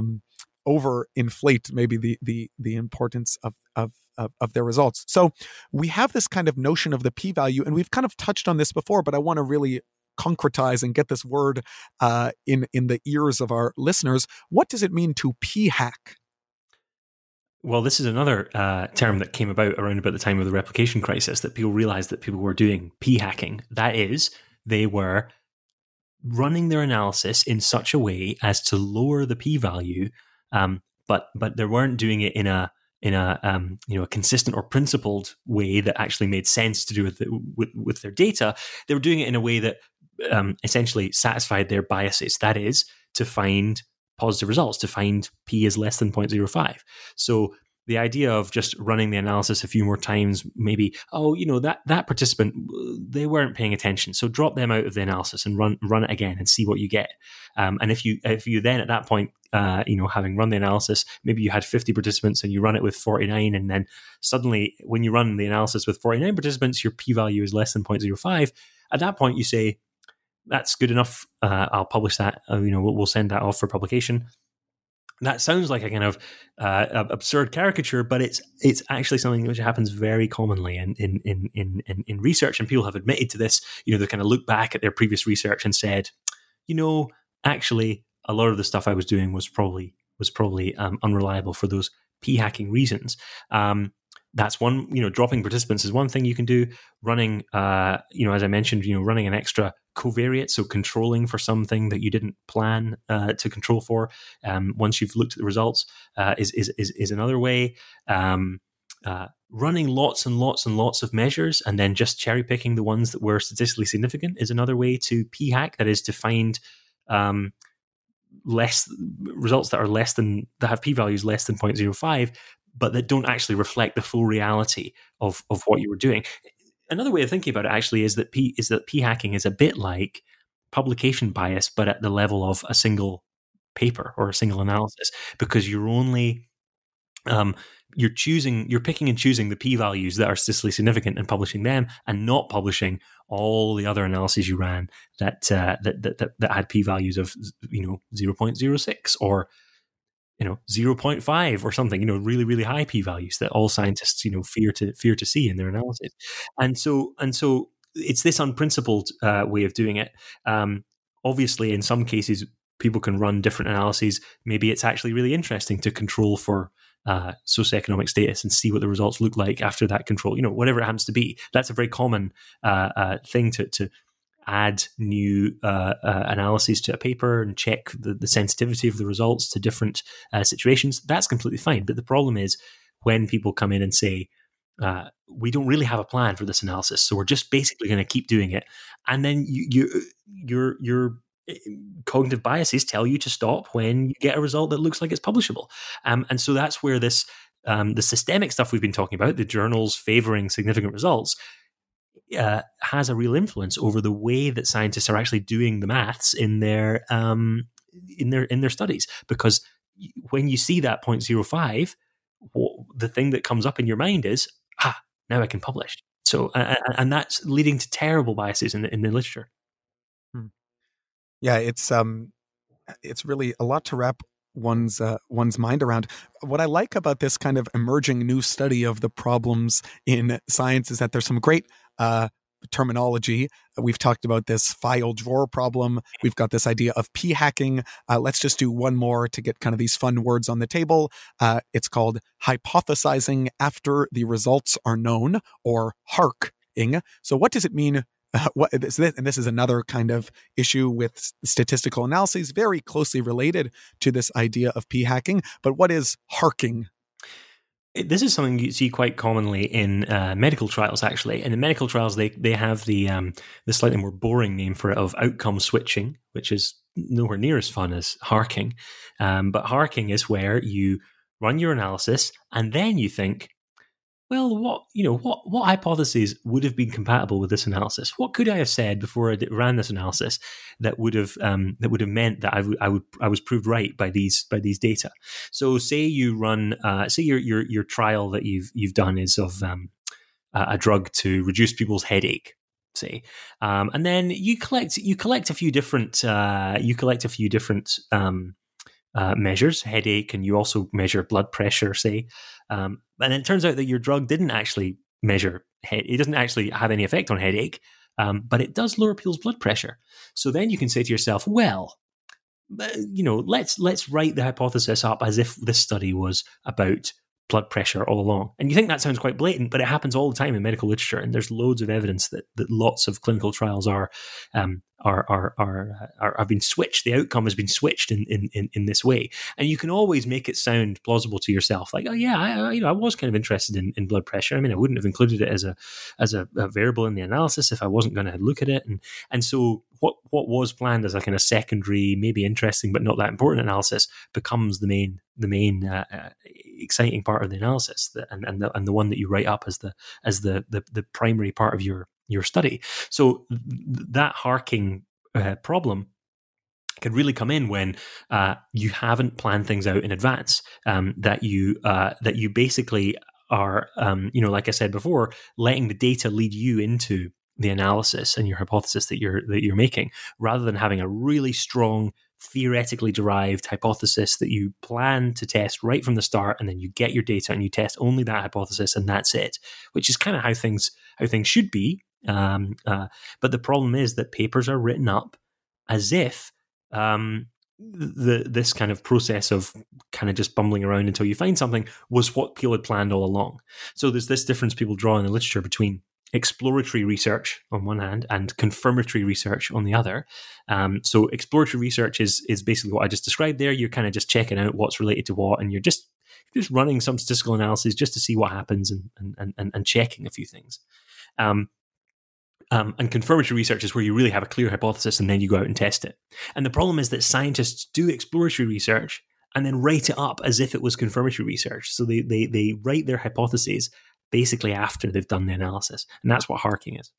overinflate maybe the importance of their results. So we have this kind of notion of the p-value, and we've kind of touched on this before, but I want to really concretize and get this word in the ears of our listeners. What does it mean to p-hack? Well, this is another term that came about around about the time of the replication crisis, that people realized that people were doing p-hacking. That is, they were running their analysis in such a way as to lower the p-value, but they weren't doing it in a consistent or principled way that actually made sense to do with their data. They were doing it in a way that essentially satisfied their biases. That is, to find positive results, to find p is less than 0.05. So the idea of just running the analysis a few more times, maybe, that participant, they weren't paying attention, so drop them out of the analysis and run it again and see what you get. And if you then at that point, having run the analysis, maybe you had 50 participants and you run it with 49, and then suddenly when you run the analysis with 49 participants, your p-value is less than 0.05. At that point, you say, that's good enough. I'll publish that. We'll send that off for publication. That sounds like a kind of absurd caricature, but it's actually something which happens very commonly in research, and people have admitted to this. They kind of look back at their previous research and said, actually, a lot of the stuff I was doing was probably unreliable for those p-hacking reasons. That's one. Dropping participants is one thing you can do. Running, as I mentioned, running an extra covariate, so controlling for something that you didn't plan to control for. Once you've looked at the results, is another way. Running lots and lots and lots of measures and then just cherry picking the ones that were statistically significant is another way to p-hack. That is, to find less results that have p-values less than 0.05, but that don't actually reflect the full reality of what you were doing. Another way of thinking about it actually is that p-hacking is a bit like publication bias, but at the level of a single paper or a single analysis, because you're only you're picking and choosing the p-values that are statistically significant and publishing them, and not publishing all the other analyses you ran that had p-values of 0.06 or 0.5 or something, really, really high p-values that all scientists, fear to see in their analysis. And so it's this unprincipled way of doing it. Obviously, in some cases, people can run different analyses. Maybe it's actually really interesting to control for socioeconomic status and see what the results look like after that control, whatever it happens to be. That's a very common thing to add new analyses to a paper and check the sensitivity of the results to different situations. That's completely fine. But the problem is when people come in and say, we don't really have a plan for this analysis, so we're just basically going to keep doing it. And then your cognitive biases tell you to stop when you get a result that looks like it's publishable. And so that's where this the systemic stuff we've been talking about, the journals favoring significant results, has a real influence over the way that scientists are actually doing the maths in their studies. Because when you see that 0.05, the thing that comes up in your mind is, now I can publish. So, and that's leading to terrible biases in the literature. Yeah, it's really a lot to wrap one's mind around. What I like about this kind of emerging new study of the problems in science is that there's some great terminology. We've talked about this file drawer problem. We've got this idea of p-hacking. Let's just do one more to get kind of these fun words on the table. It's called hypothesizing after the results are known, or HARK-ing. So what does it mean? And this is another kind of issue with statistical analyses, very closely related to this idea of p-hacking. But what is HARKing? This is something you see quite commonly in medical trials, actually. And in medical trials, they have the slightly more boring name for it of outcome switching, which is nowhere near as fun as HARKing. But HARKing is where you run your analysis and then you think, well, what hypotheses would have been compatible with this analysis? What could I have said before I ran this analysis that would have meant that I was proved right by these data? So, say you run, say your trial that you've done is of a drug to reduce people's headache, say, and then you collect a few different measures, headache, and you also measure blood pressure, say. And it turns out that your drug didn't actually measure it doesn't actually have any effect on headache, but it does lower people's blood pressure. So then you can say to yourself, well, let's write the hypothesis up as if this study was about blood pressure all along. And you think that sounds quite blatant, but it happens all the time in medical literature, and there's loads of evidence that lots of clinical trials have been switched. The outcome has been switched in this way, and you can always make it sound plausible to yourself, like, oh yeah, I was kind of interested in blood pressure. I mean, I wouldn't have included it as a variable in the analysis if I wasn't going to look at it, and so what was planned as a kind of secondary, maybe interesting but not that important analysis becomes the main exciting part of the analysis, and the one that you write up as the primary part of your study. So that HARKing problem can really come in when you haven't planned things out in advance, that you basically are, like I said before, letting the data lead you into the analysis and your hypothesis that you're making, rather than having a really strong theoretically derived hypothesis that you plan to test right from the start, and then you get your data and you test only that hypothesis and that's it, which is kind of how things should be. But the problem is that papers are written up as if this kind of process of kind of just bumbling around until you find something was what people had planned all along. So there's this difference people draw in the literature between exploratory research on one hand and confirmatory research on the other. So exploratory research is basically what I just described there. You're kind of just checking out what's related to what, and you're just running some statistical analysis just to see what happens and checking a few things. And confirmatory research is where you really have a clear hypothesis and then you go out and test it. And the problem is that scientists do exploratory research and then write it up as if it was confirmatory research. So they write their hypotheses basically after they've done the analysis. And that's what HARKing is.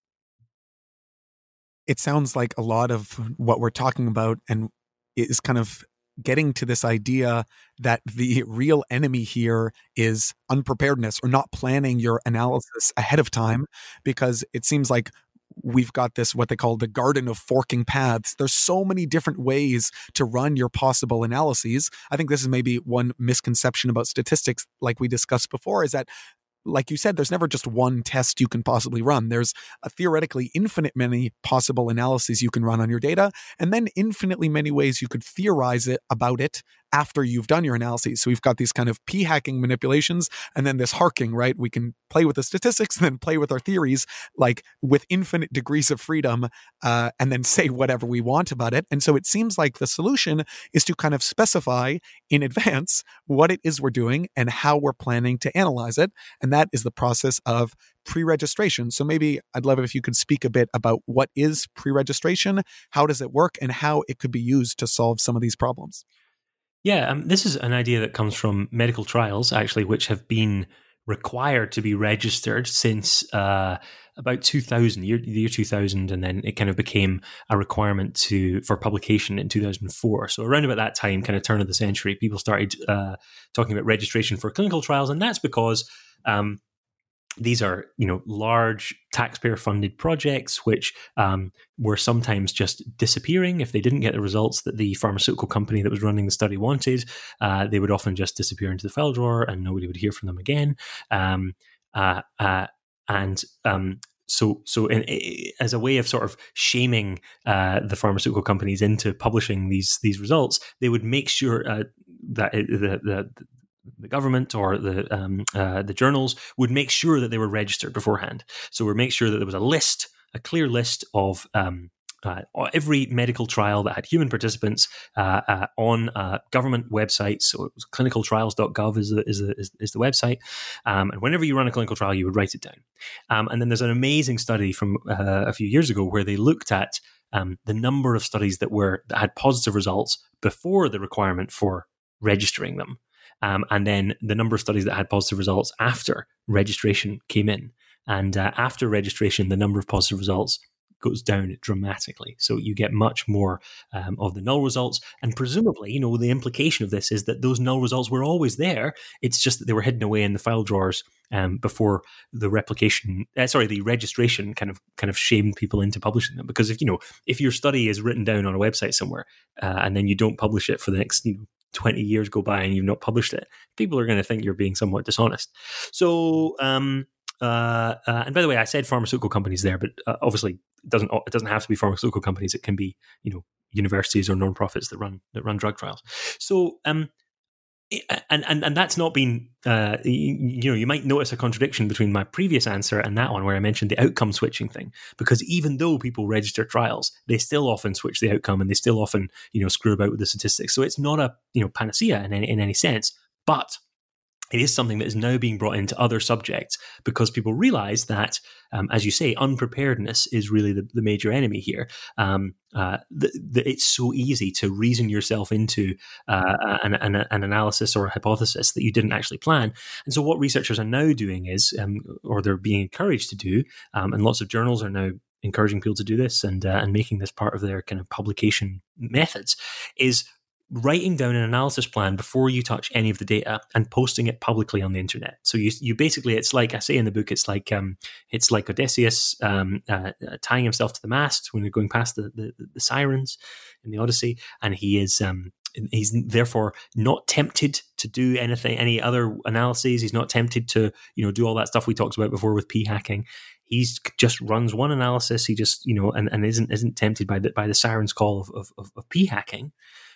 It sounds like a lot of what we're talking about and is kind of getting to this idea that the real enemy here is unpreparedness, or not planning your analysis ahead of time, because it seems like we've got this, what they call the garden of forking paths. There's so many different ways to run your possible analyses. I think this is maybe one misconception about statistics, like we discussed before, is that, like you said, there's never just one test you can possibly run. There's a theoretically infinite many possible analyses you can run on your data, and then infinitely many ways you could theorize about it after you've done your analyses. So we've got these kind of p-hacking manipulations, and then this HARKing, right? We can play with the statistics and then play with our theories, like with infinite degrees of freedom, and then say whatever we want about it. And so it seems like the solution is to kind of specify in advance what it is we're doing and how we're planning to analyze it. And that is the process of pre-registration. So maybe I'd love it if you could speak a bit about what is pre-registration, how does it work, and how it could be used to solve some of these problems. Yeah, this is an idea that comes from medical trials, actually, which have been required to be registered since about 2000, the year 2000, and then it kind of became a requirement for publication in 2004. So around about that time, kind of turn of the century, people started talking about registration for clinical trials, and that's because these are, large taxpayer-funded projects which were sometimes just disappearing. If they didn't get the results that the pharmaceutical company that was running the study wanted, they would often just disappear into the file drawer and nobody would hear from them again. as a way of sort of shaming the pharmaceutical companies into publishing these results, they would make sure that the government or the journals would make sure that they were registered beforehand. So we'd make sure that there was a clear list of every medical trial that had human participants on a government website. So it was clinicaltrials.gov is the website. And whenever you run a clinical trial, you would write it down. And then there's an amazing study from a few years ago where they looked at the number of studies that had positive results before the requirement for registering them. And then the number of studies that had positive results after registration came in. And after registration, the number of positive results goes down dramatically. So you get much more of the null results. And presumably, the implication of this is that those null results were always there. It's just that they were hidden away in the file drawers before the registration kind of shamed people into publishing them. Because if your study is written down on a website somewhere and then you don't publish it for the next 20 years go by and you've not published it, people are going to think you're being somewhat dishonest. So, and by the way, I said pharmaceutical companies there, but obviously it doesn't have to be pharmaceutical companies. It can be, universities or nonprofits that run drug trials. So, and that's not been, you might notice a contradiction between my previous answer and that one where I mentioned the outcome switching thing, because even though people register trials, they still often switch the outcome and they still often, screw about with the statistics. So it's not a, panacea in any sense, but it is something that is now being brought into other subjects because people realize that, as you say, unpreparedness is really the major enemy here. It's so easy to reason yourself into an analysis or a hypothesis that you didn't actually plan. And so what researchers are now doing is, or they're being encouraged to do, and lots of journals are now encouraging people to do this and making this part of their kind of publication methods, is writing down an analysis plan before you touch any of the data and posting it publicly on the internet. So you basically, it's like I say in the book, it's like Odysseus tying himself to the mast when they're going past the sirens in the Odyssey, and he's therefore not tempted to do any other analyses. He's not tempted to do all that stuff we talked about before with p-hacking. He's just runs one analysis. He just and isn't tempted by the siren's call of p-hacking.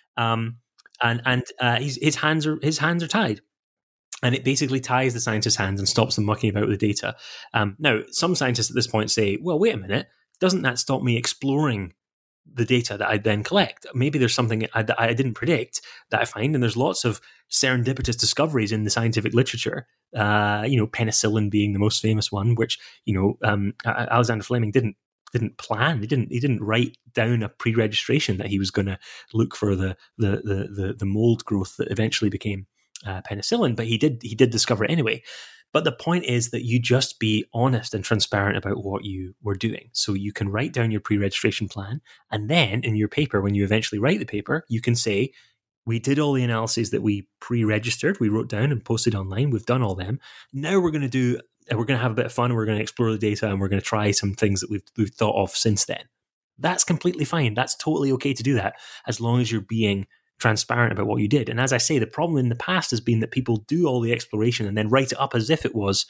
His hands are tied, and it basically ties the scientist's hands and stops them mucking about with the data. Now, some scientists at this point say, "Well, wait a minute, doesn't that stop me exploring the data that I then collect? Maybe there's something I didn't predict that I find." And there's lots of serendipitous discoveries in the scientific literature. Penicillin being the most famous one, which Alexander Fleming didn't plan. He didn't write down a pre-registration that he was going to look for the mold growth that eventually became penicillin, but he did discover it anyway. But the point is that you just be honest and transparent about what you were doing. So you can write down your pre-registration plan, and then in your paper, when you eventually write the paper, you can say, we did all the analyses that we pre-registered, we wrote down and posted online, we've done all them. Now we're going to have a bit of fun, we're going to explore the data, and we're going to try some things that we've thought of since then. That's completely fine. That's totally okay to do that, as long as you're being transparent about what you did. And as I say, the problem in the past has been that people do all the exploration and then write it up as if it was,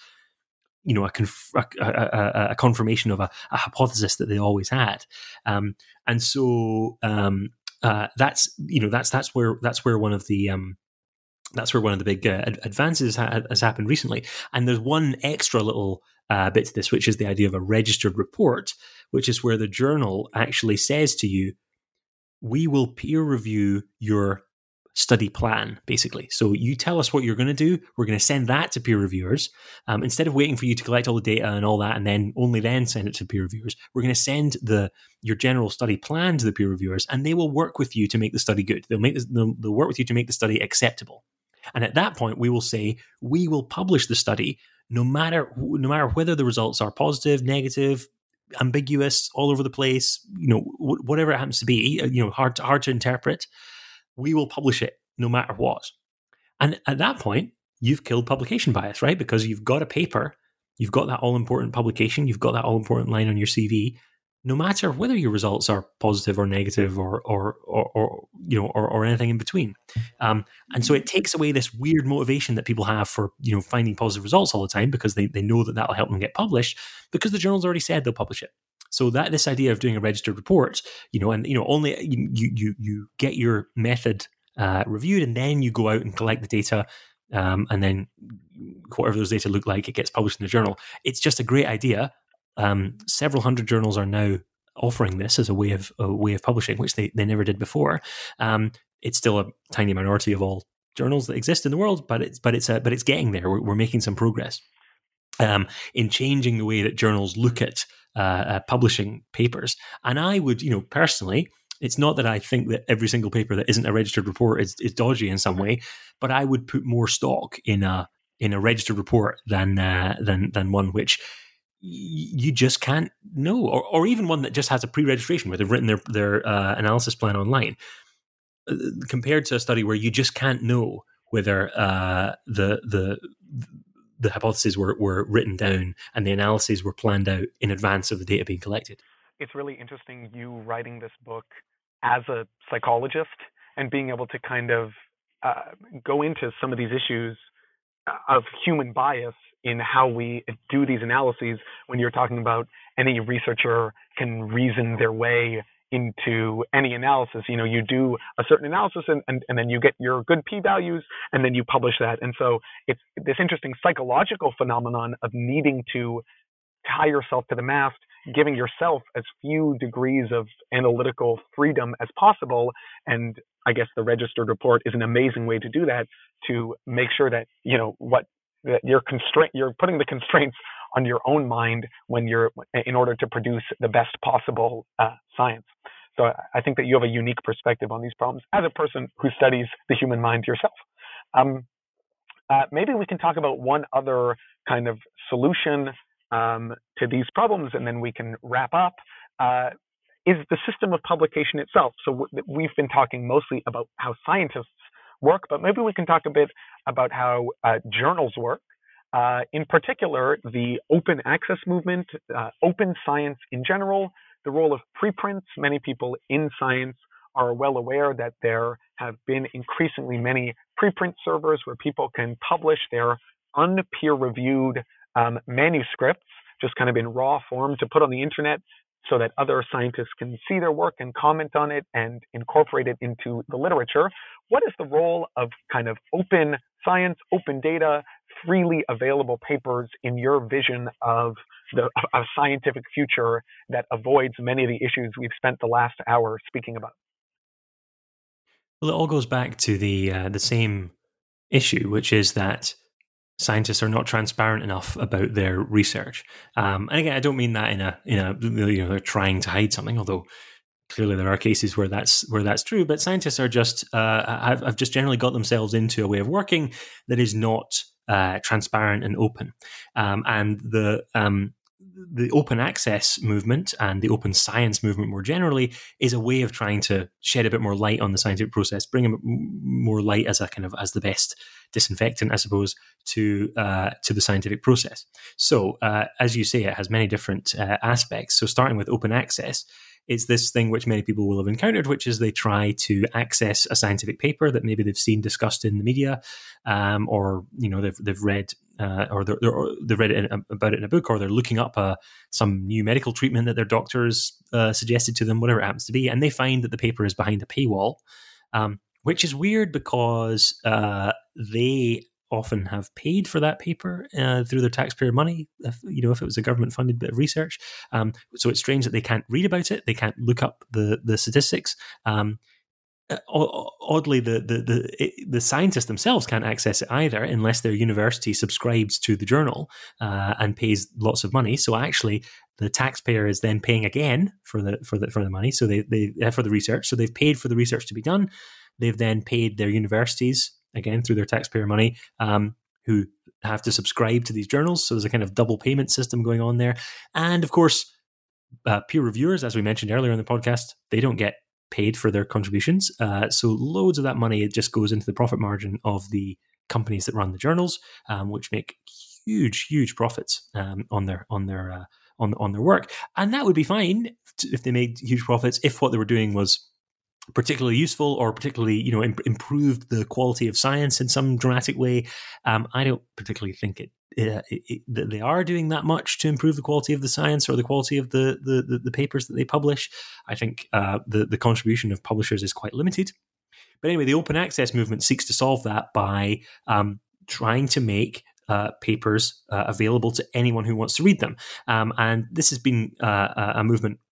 a confirmation of a hypothesis that they always had. That's where one of the big advances has happened recently. And there's one extra little bit to this, which is the idea of a registered report, which is where the journal actually says to you, we will peer review your study plan, basically. So you tell us what you're going to do. We're going to send that to peer reviewers. Instead of waiting for you to collect all the data and all that, and then only then send it to peer reviewers, we're going to send your general study plan to the peer reviewers, and they will work with you to make the study good. They'll work with you to make the study acceptable. And at that point, we will say, we will publish the study no matter whether the results are positive, negative, ambiguous, all over the place, whatever it happens to be, hard to interpret. We will publish it no matter what. And at that point, you've killed publication bias, right? Because you've got a paper, you've got that all-important publication, you've got that all-important line on your CV. no matter whether your results are positive or negative or anything in between. And so it takes away this weird motivation that people have for finding positive results all the time, because they know that will help them get published, because the journal's already said they'll publish it. So that this idea of doing a registered report, only you get your method reviewed, and then you go out and collect the data, and then whatever those data look like, it gets published in the journal. It's just a great idea. Several hundred journals are now offering this as a way of publishing, which they never did before. It's still a tiny minority of all journals that exist in the world, but it's getting there. We're making some progress in changing the way that journals look at publishing papers. And I would, personally, it's not that I think that every single paper that isn't a registered report is dodgy in some way, but I would put more stock in a registered report than one which you just can't know, or even one that just has a pre-registration where they've written their analysis plan online, compared to a study where you just can't know whether the hypotheses were written down and the analyses were planned out in advance of the data being collected. It's really interesting you writing this book as a psychologist and being able to kind of go into some of these issues of human bias in how we do these analyses, when you're talking about any researcher can reason their way into any analysis. You do a certain analysis and then you get your good p-values and then you publish that. And so it's this interesting psychological phenomenon of needing to tie yourself to the mast, giving yourself as few degrees of analytical freedom as possible. And I guess the registered report is an amazing way to do that, to make sure that, that you're putting the constraints on your own mind in order to produce the best possible science. So I think that you have a unique perspective on these problems as a person who studies the human mind yourself. Maybe we can talk about one other kind of solution to these problems, and then we can wrap up, is the system of publication itself. So we've been talking mostly about how scientists work, but maybe we can talk a bit about how journals work. In particular, the open access movement, open science in general, the role of preprints. Many people in science are well aware that there have been increasingly many preprint servers where people can publish their unpeer-reviewed manuscripts, just kind of in raw form, to put on the internet so that other scientists can see their work and comment on it and incorporate it into the literature. What is the role of kind of open science, open data, freely available papers in your vision of a scientific future that avoids many of the issues we've spent the last hour speaking about? Well, it all goes back to the same issue, which is that scientists are not transparent enough about their research. And again, I don't mean that in a they're trying to hide something, although clearly there are cases where that's true. But scientists are just have just generally got themselves into a way of working that is not transparent and open. And the open access movement and the open science movement more generally is a way of trying to shed a bit more light on the scientific process, bring a bit more light as the best disinfectant, I suppose, to the scientific process. So, as you say, it has many different aspects. So, starting with open access, it's this thing which many people will have encountered, which is they try to access a scientific paper that maybe they've seen discussed in the media, or they've read. Or they've read about it in a book, or they're looking up some new medical treatment that their doctors suggested to them, whatever it happens to be, and they find that the paper is behind a paywall, which is weird because they often have paid for that paper through their taxpayer money, if it was a government-funded bit of research. So it's strange that they can't read about it, they can't look up the statistics. Oddly, the scientists themselves can't access it either, unless their university subscribes to the journal and pays lots of money. So actually, the taxpayer is then paying again for the money. So they for the research. So they've paid for the research to be done. They've then paid their universities again through their taxpayer money, who have to subscribe to these journals. So there's a kind of double payment system going on there. And of course, peer reviewers, as we mentioned earlier in the podcast, they don't get paid for their contributions. So loads of that money, it just goes into the profit margin of the companies that run the journals, which make huge profits on their on their work, and that would be fine if they made huge profits if what they were doing was particularly useful or particularly, improved the quality of science in some dramatic way. I don't particularly think that they are doing that much to improve the quality of the science or the quality of the papers that they publish. I think the contribution of publishers is quite limited. But anyway, the open access movement seeks to solve that by trying to make papers available to anyone who wants to read them. And this has been a movement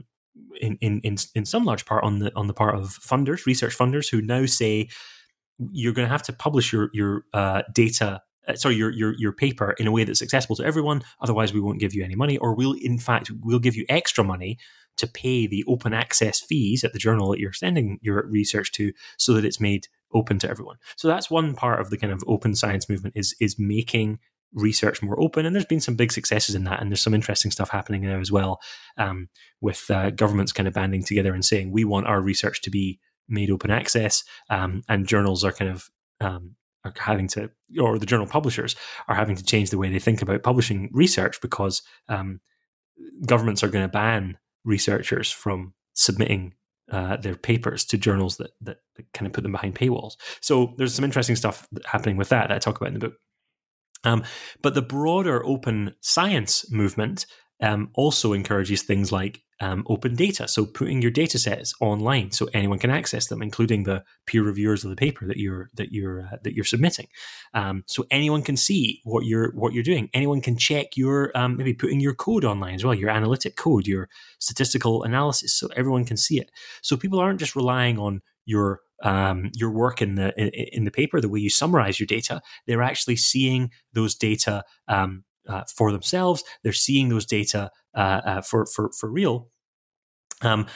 in some large part on the part of funders, research funders, who now say you're going to have to publish your data. Your paper in a way that's accessible to everyone. Otherwise, we won't give you any money, or we'll give you extra money to pay the open access fees at the journal that you're sending your research to, so that it's made open to everyone. So that's one part of the kind of open science movement is making research more open, and there's been some big successes in that, and there's some interesting stuff happening now as well, with governments kind of banding together and saying we want our research to be made open access, and journals are kind of are having to, or the journal publishers are having to change the way they think about publishing research, because governments are going to ban researchers from submitting their papers to journals that kind of put them behind paywalls. So there's some interesting stuff happening with that I talk about in the book. But the broader open science movement also encourages things like open data. So putting your data sets online so anyone can access them, including the peer reviewers of the paper that you're submitting. So anyone can see what you're doing. Anyone can check your maybe putting your code online as well, your analytic code, your statistical analysis, so everyone can see it. So people aren't just relying on your work in the paper, the way you summarize your data. They're actually seeing those data for themselves. They're seeing those data for real. And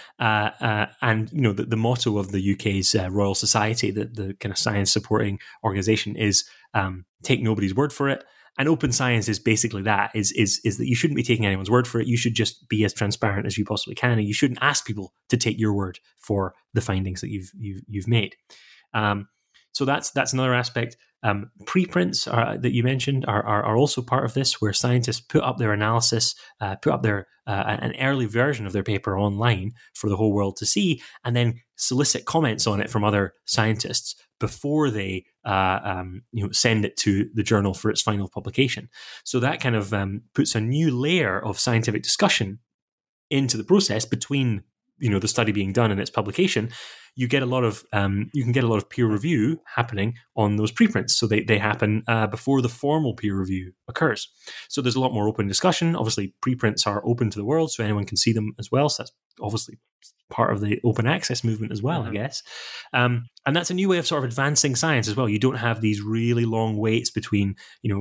the motto of the UK's Royal Society, the kind of science supporting organisation, is take nobody's word for it. And open science is basically that: is that you shouldn't be taking anyone's word for it. You should just be as transparent as you possibly can, and you shouldn't ask people to take your word for the findings that you've made. So that's another aspect. Preprints that you mentioned are also part of this, where scientists put up their analysis, put up their an early version of their paper online for the whole world to see, and then solicit comments on it from other scientists before they send it to the journal for its final publication. So that kind of puts a new layer of scientific discussion into the process between the study being done and its publication. You can get a lot of peer review happening on those preprints. So they happen before the formal peer review occurs. So there's a lot more open discussion. Obviously, preprints are open to the world, so anyone can see them as well. So that's obviously part of the open access movement as well, I guess. And that's a new way of sort of advancing science as well. You don't have these really long waits between,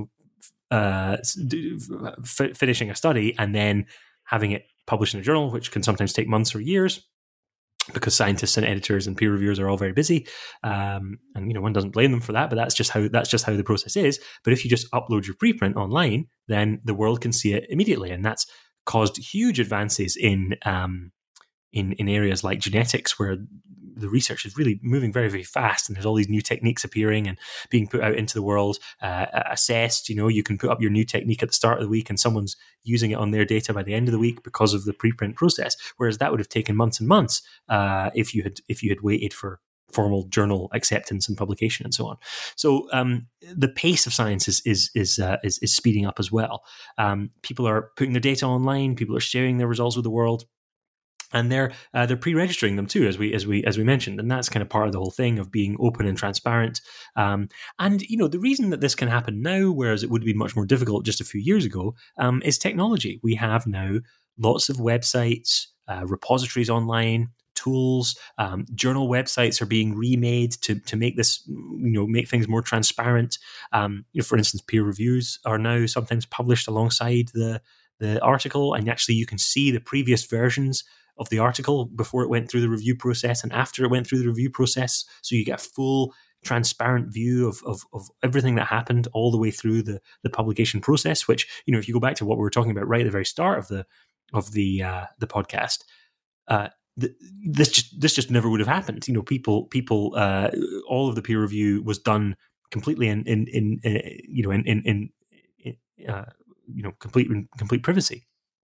finishing a study and then having it published in a journal, which can sometimes take months or years, because scientists and editors and peer reviewers are all very busy, and one doesn't blame them for that. But that's just how the process is. But if you just upload your preprint online, then the world can see it immediately, and that's caused huge advances in areas like genetics, where the research is really moving very, very fast, and there's all these new techniques appearing and being put out into the world, assessed. You can put up your new technique at the start of the week, and someone's using it on their data by the end of the week because of the preprint process. Whereas that would have taken months and months if you had waited for formal journal acceptance and publication and so on. So the pace of science is speeding up as well. People are putting their data online. People are sharing their results with the world. And they're pre-registering them too, as we mentioned, and that's kind of part of the whole thing of being open and transparent. And the reason that this can happen now, whereas it would be much more difficult just a few years ago, is technology. We have now lots of websites, repositories online, tools, journal websites are being remade to make this, make things more transparent. For instance, peer reviews are now sometimes published alongside the article, and actually you can see the previous versions of the article before it went through the review process and after it went through the review process. So you get a full, transparent view of everything that happened all the way through the publication process, which, if you go back to what we were talking about right at the very start of the podcast, this just never would have happened. People, all of the peer review was done completely in complete privacy.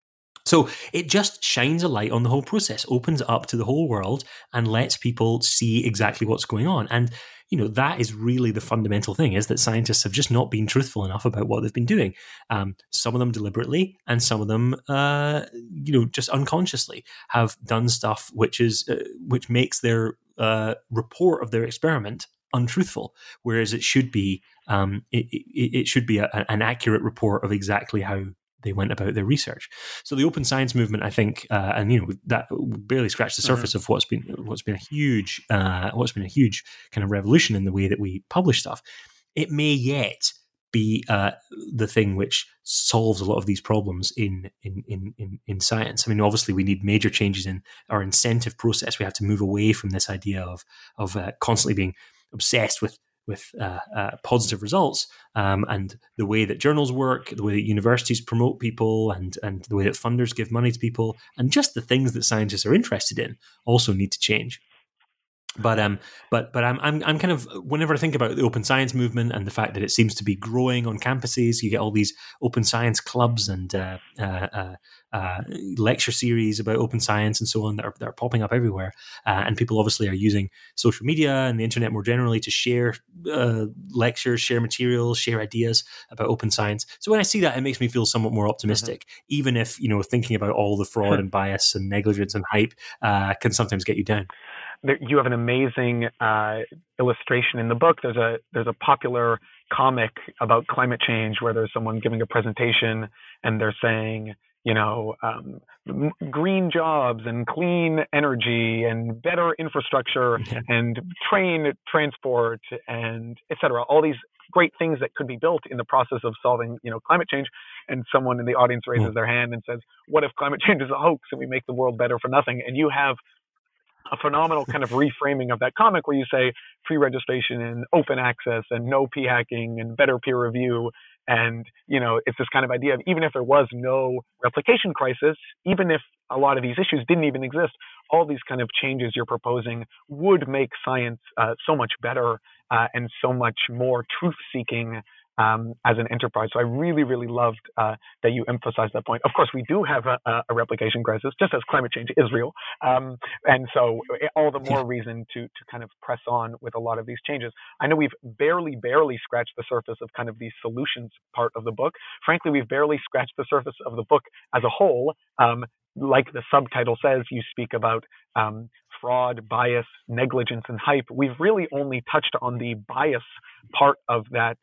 So it just shines a light on the whole process, opens it up to the whole world, and lets people see exactly what's going on. And that is really the fundamental thing, is that scientists have just not been truthful enough about what they've been doing. Some of them deliberately, and some of them, just unconsciously have done stuff which makes their report of their experiment untruthful, whereas it should be it should be an accurate report of exactly how they went about their research. So the open science movement, I think, that barely scratched the surface of what's been a huge kind of revolution in the way that we publish stuff. It may yet be the thing which solves a lot of these problems in science. I mean, obviously, we need major changes in our incentive process. We have to move away from this idea of constantly being obsessed with positive results, and the way that journals work, the way that universities promote people, and the way that funders give money to people, and just the things that scientists are interested in also need to change. But I'm kind of, whenever I think about the open science movement and the fact that it seems to be growing on campuses, you get all these open science clubs and lecture series about open science and so on that are popping up everywhere, and people obviously are using social media and the internet more generally to share lectures, share materials, share ideas about open science. So when I see that, it makes me feel somewhat more optimistic, even if thinking about all the fraud and bias and negligence and hype can sometimes get you down. You have an amazing illustration in the book. There's a popular comic about climate change where there's someone giving a presentation and they're saying, green jobs and clean energy and better infrastructure and train transport and et cetera. All these great things that could be built in the process of solving, climate change. And someone in the audience raises their hand and says, what if climate change is a hoax and we make the world better for nothing? And you have a phenomenal kind of reframing of that comic where you say free registration and open access and no p-hacking and better peer review. And, it's this kind of idea of, even if there was no replication crisis, even if a lot of these issues didn't even exist, all these kind of changes you're proposing would make science so much better and so much more truth-seeking as an enterprise. So I really, really loved that you emphasized that point. Of course, we do have a replication crisis, just as climate change is real. And so all the more reason to kind of press on with a lot of these changes. I know we've barely scratched the surface of kind of the solutions part of the book. Frankly, we've barely scratched the surface of the book as a whole. Like the subtitle says, you speak about fraud, bias, negligence, and hype. We've really only touched on the bias part of that,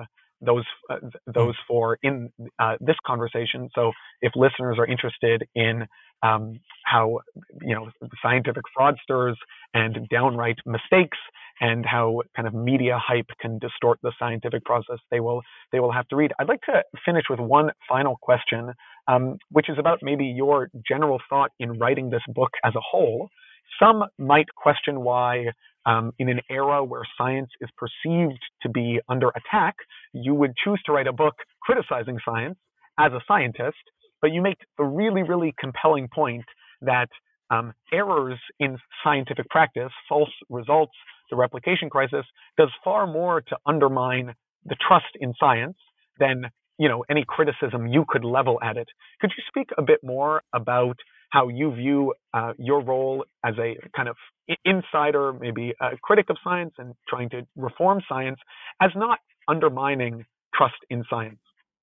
those four in this conversation. So if listeners are interested in how scientific fraudsters and downright mistakes and how kind of media hype can distort the scientific process, they will have to read. I'd like to finish with one final question, which is about maybe your general thought in writing this book as a whole. Some might question why, in an era where science is perceived to be under attack, you would choose to write a book criticizing science as a scientist, but you make the really, really compelling point that errors in scientific practice, false results, the replication crisis, does far more to undermine the trust in science than any criticism you could level at it. Could you speak a bit more about how you view your role as a kind of insider, maybe a critic of science and trying to reform science, as not undermining trust in science?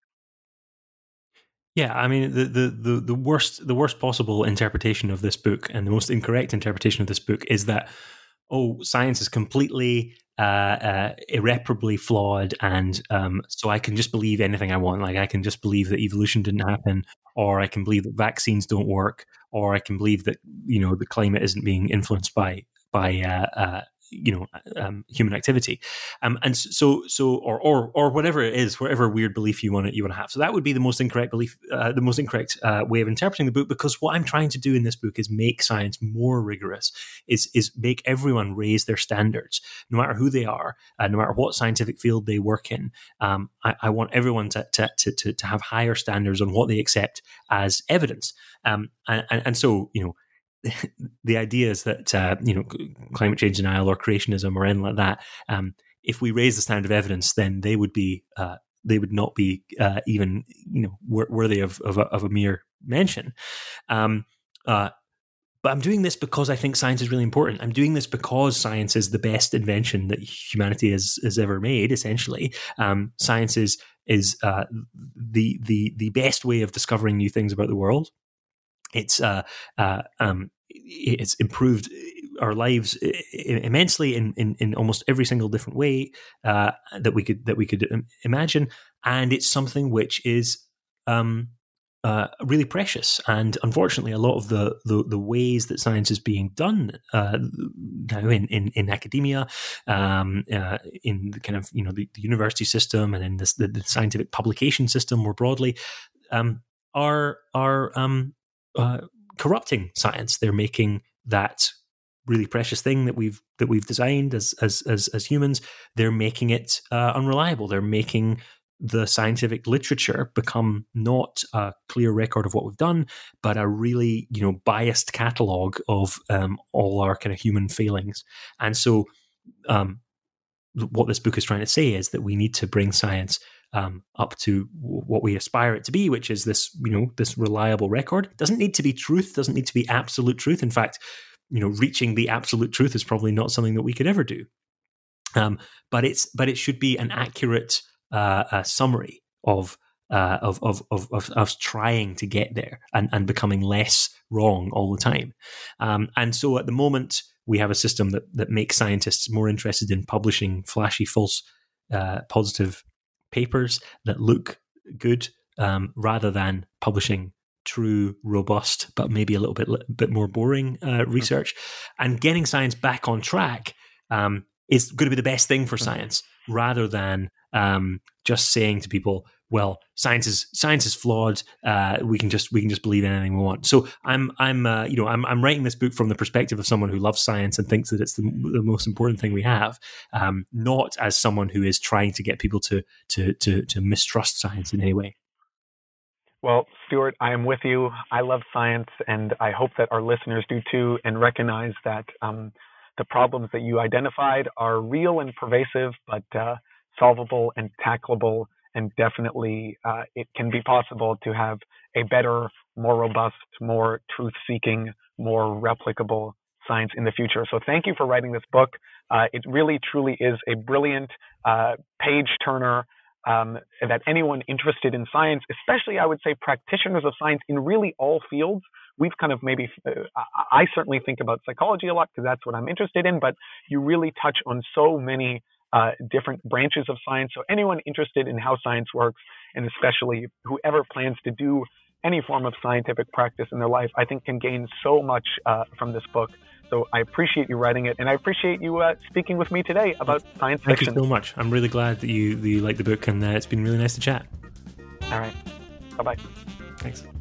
Yeah, I mean, the worst possible interpretation of this book, and the most incorrect interpretation of this book, is that science is completely irreparably flawed, and so I can just believe anything I want. Like, I can just believe that evolution didn't happen, or I can believe that vaccines don't work, or I can believe that the climate isn't being influenced by human activity, and so or whatever it is, whatever weird belief you want to have. So that would be the most incorrect belief, the most incorrect way of interpreting the book. Because what I'm trying to do in this book is make science more rigorous, is make everyone raise their standards, no matter who they are, no matter what scientific field they work in. I want everyone to have higher standards on what they accept as evidence, and so the idea is that climate change denial or creationism or anything like that, if we raise the standard of evidence, then they would not be even worthy of a mere mention. But I'm doing this because I think science is really important. I'm doing this because science is the best invention that humanity has ever made. Essentially, science is the best way of discovering new things about the world. It's improved our lives immensely in almost every single different way that we could imagine, and it's something which is really precious. And unfortunately, a lot of the ways that science is being done now in academia, in the kind of the university system, and in the scientific publication system more broadly, are corrupting science. They're making that really precious thing that we've designed as humans. They're making it unreliable. They're making the scientific literature become not a clear record of what we've done, but a really biased catalogue of all our kind of human failings. And so, what this book is trying to say is that we need to bring science up to what we aspire it to be, which is this this reliable record. It doesn't need to be truth. Doesn't need to be absolute truth. In fact, reaching the absolute truth is probably not something that we could ever do. But it should be an accurate a summary of trying to get there and becoming less wrong all the time. And so at the moment, we have a system that makes scientists more interested in publishing flashy, false, positive papers that look good rather than publishing true, robust, but maybe a little bit more boring research. And getting science back on track is going to be the best thing for science, rather than just saying to people, "Well, science is flawed. We can just believe in anything we want." So I'm writing this book from the perspective of someone who loves science and thinks that it's the most important thing we have, not as someone who is trying to get people to mistrust science in any way. Well, Stuart, I am with you. I love science, and I hope that our listeners do too, and recognize that the problems that you identified are real and pervasive, but solvable and tackleable, and definitely it can be possible to have a better, more robust, more truth-seeking, more replicable science in the future. So thank you for writing this book. It really, truly is a brilliant page-turner that anyone interested in science, especially I would say practitioners of science in really all fields. We've kind of I certainly think about psychology a lot because that's what I'm interested in, but you really touch on so many different branches of science. So anyone interested in how science works, and especially whoever plans to do any form of scientific practice in their life, I think can gain so much from this book. So I appreciate you writing it, and I appreciate you speaking with me today about science fiction. Thank you so much. I'm really glad that you like the book, and it's been really nice to chat. All right. Bye-bye. Thanks.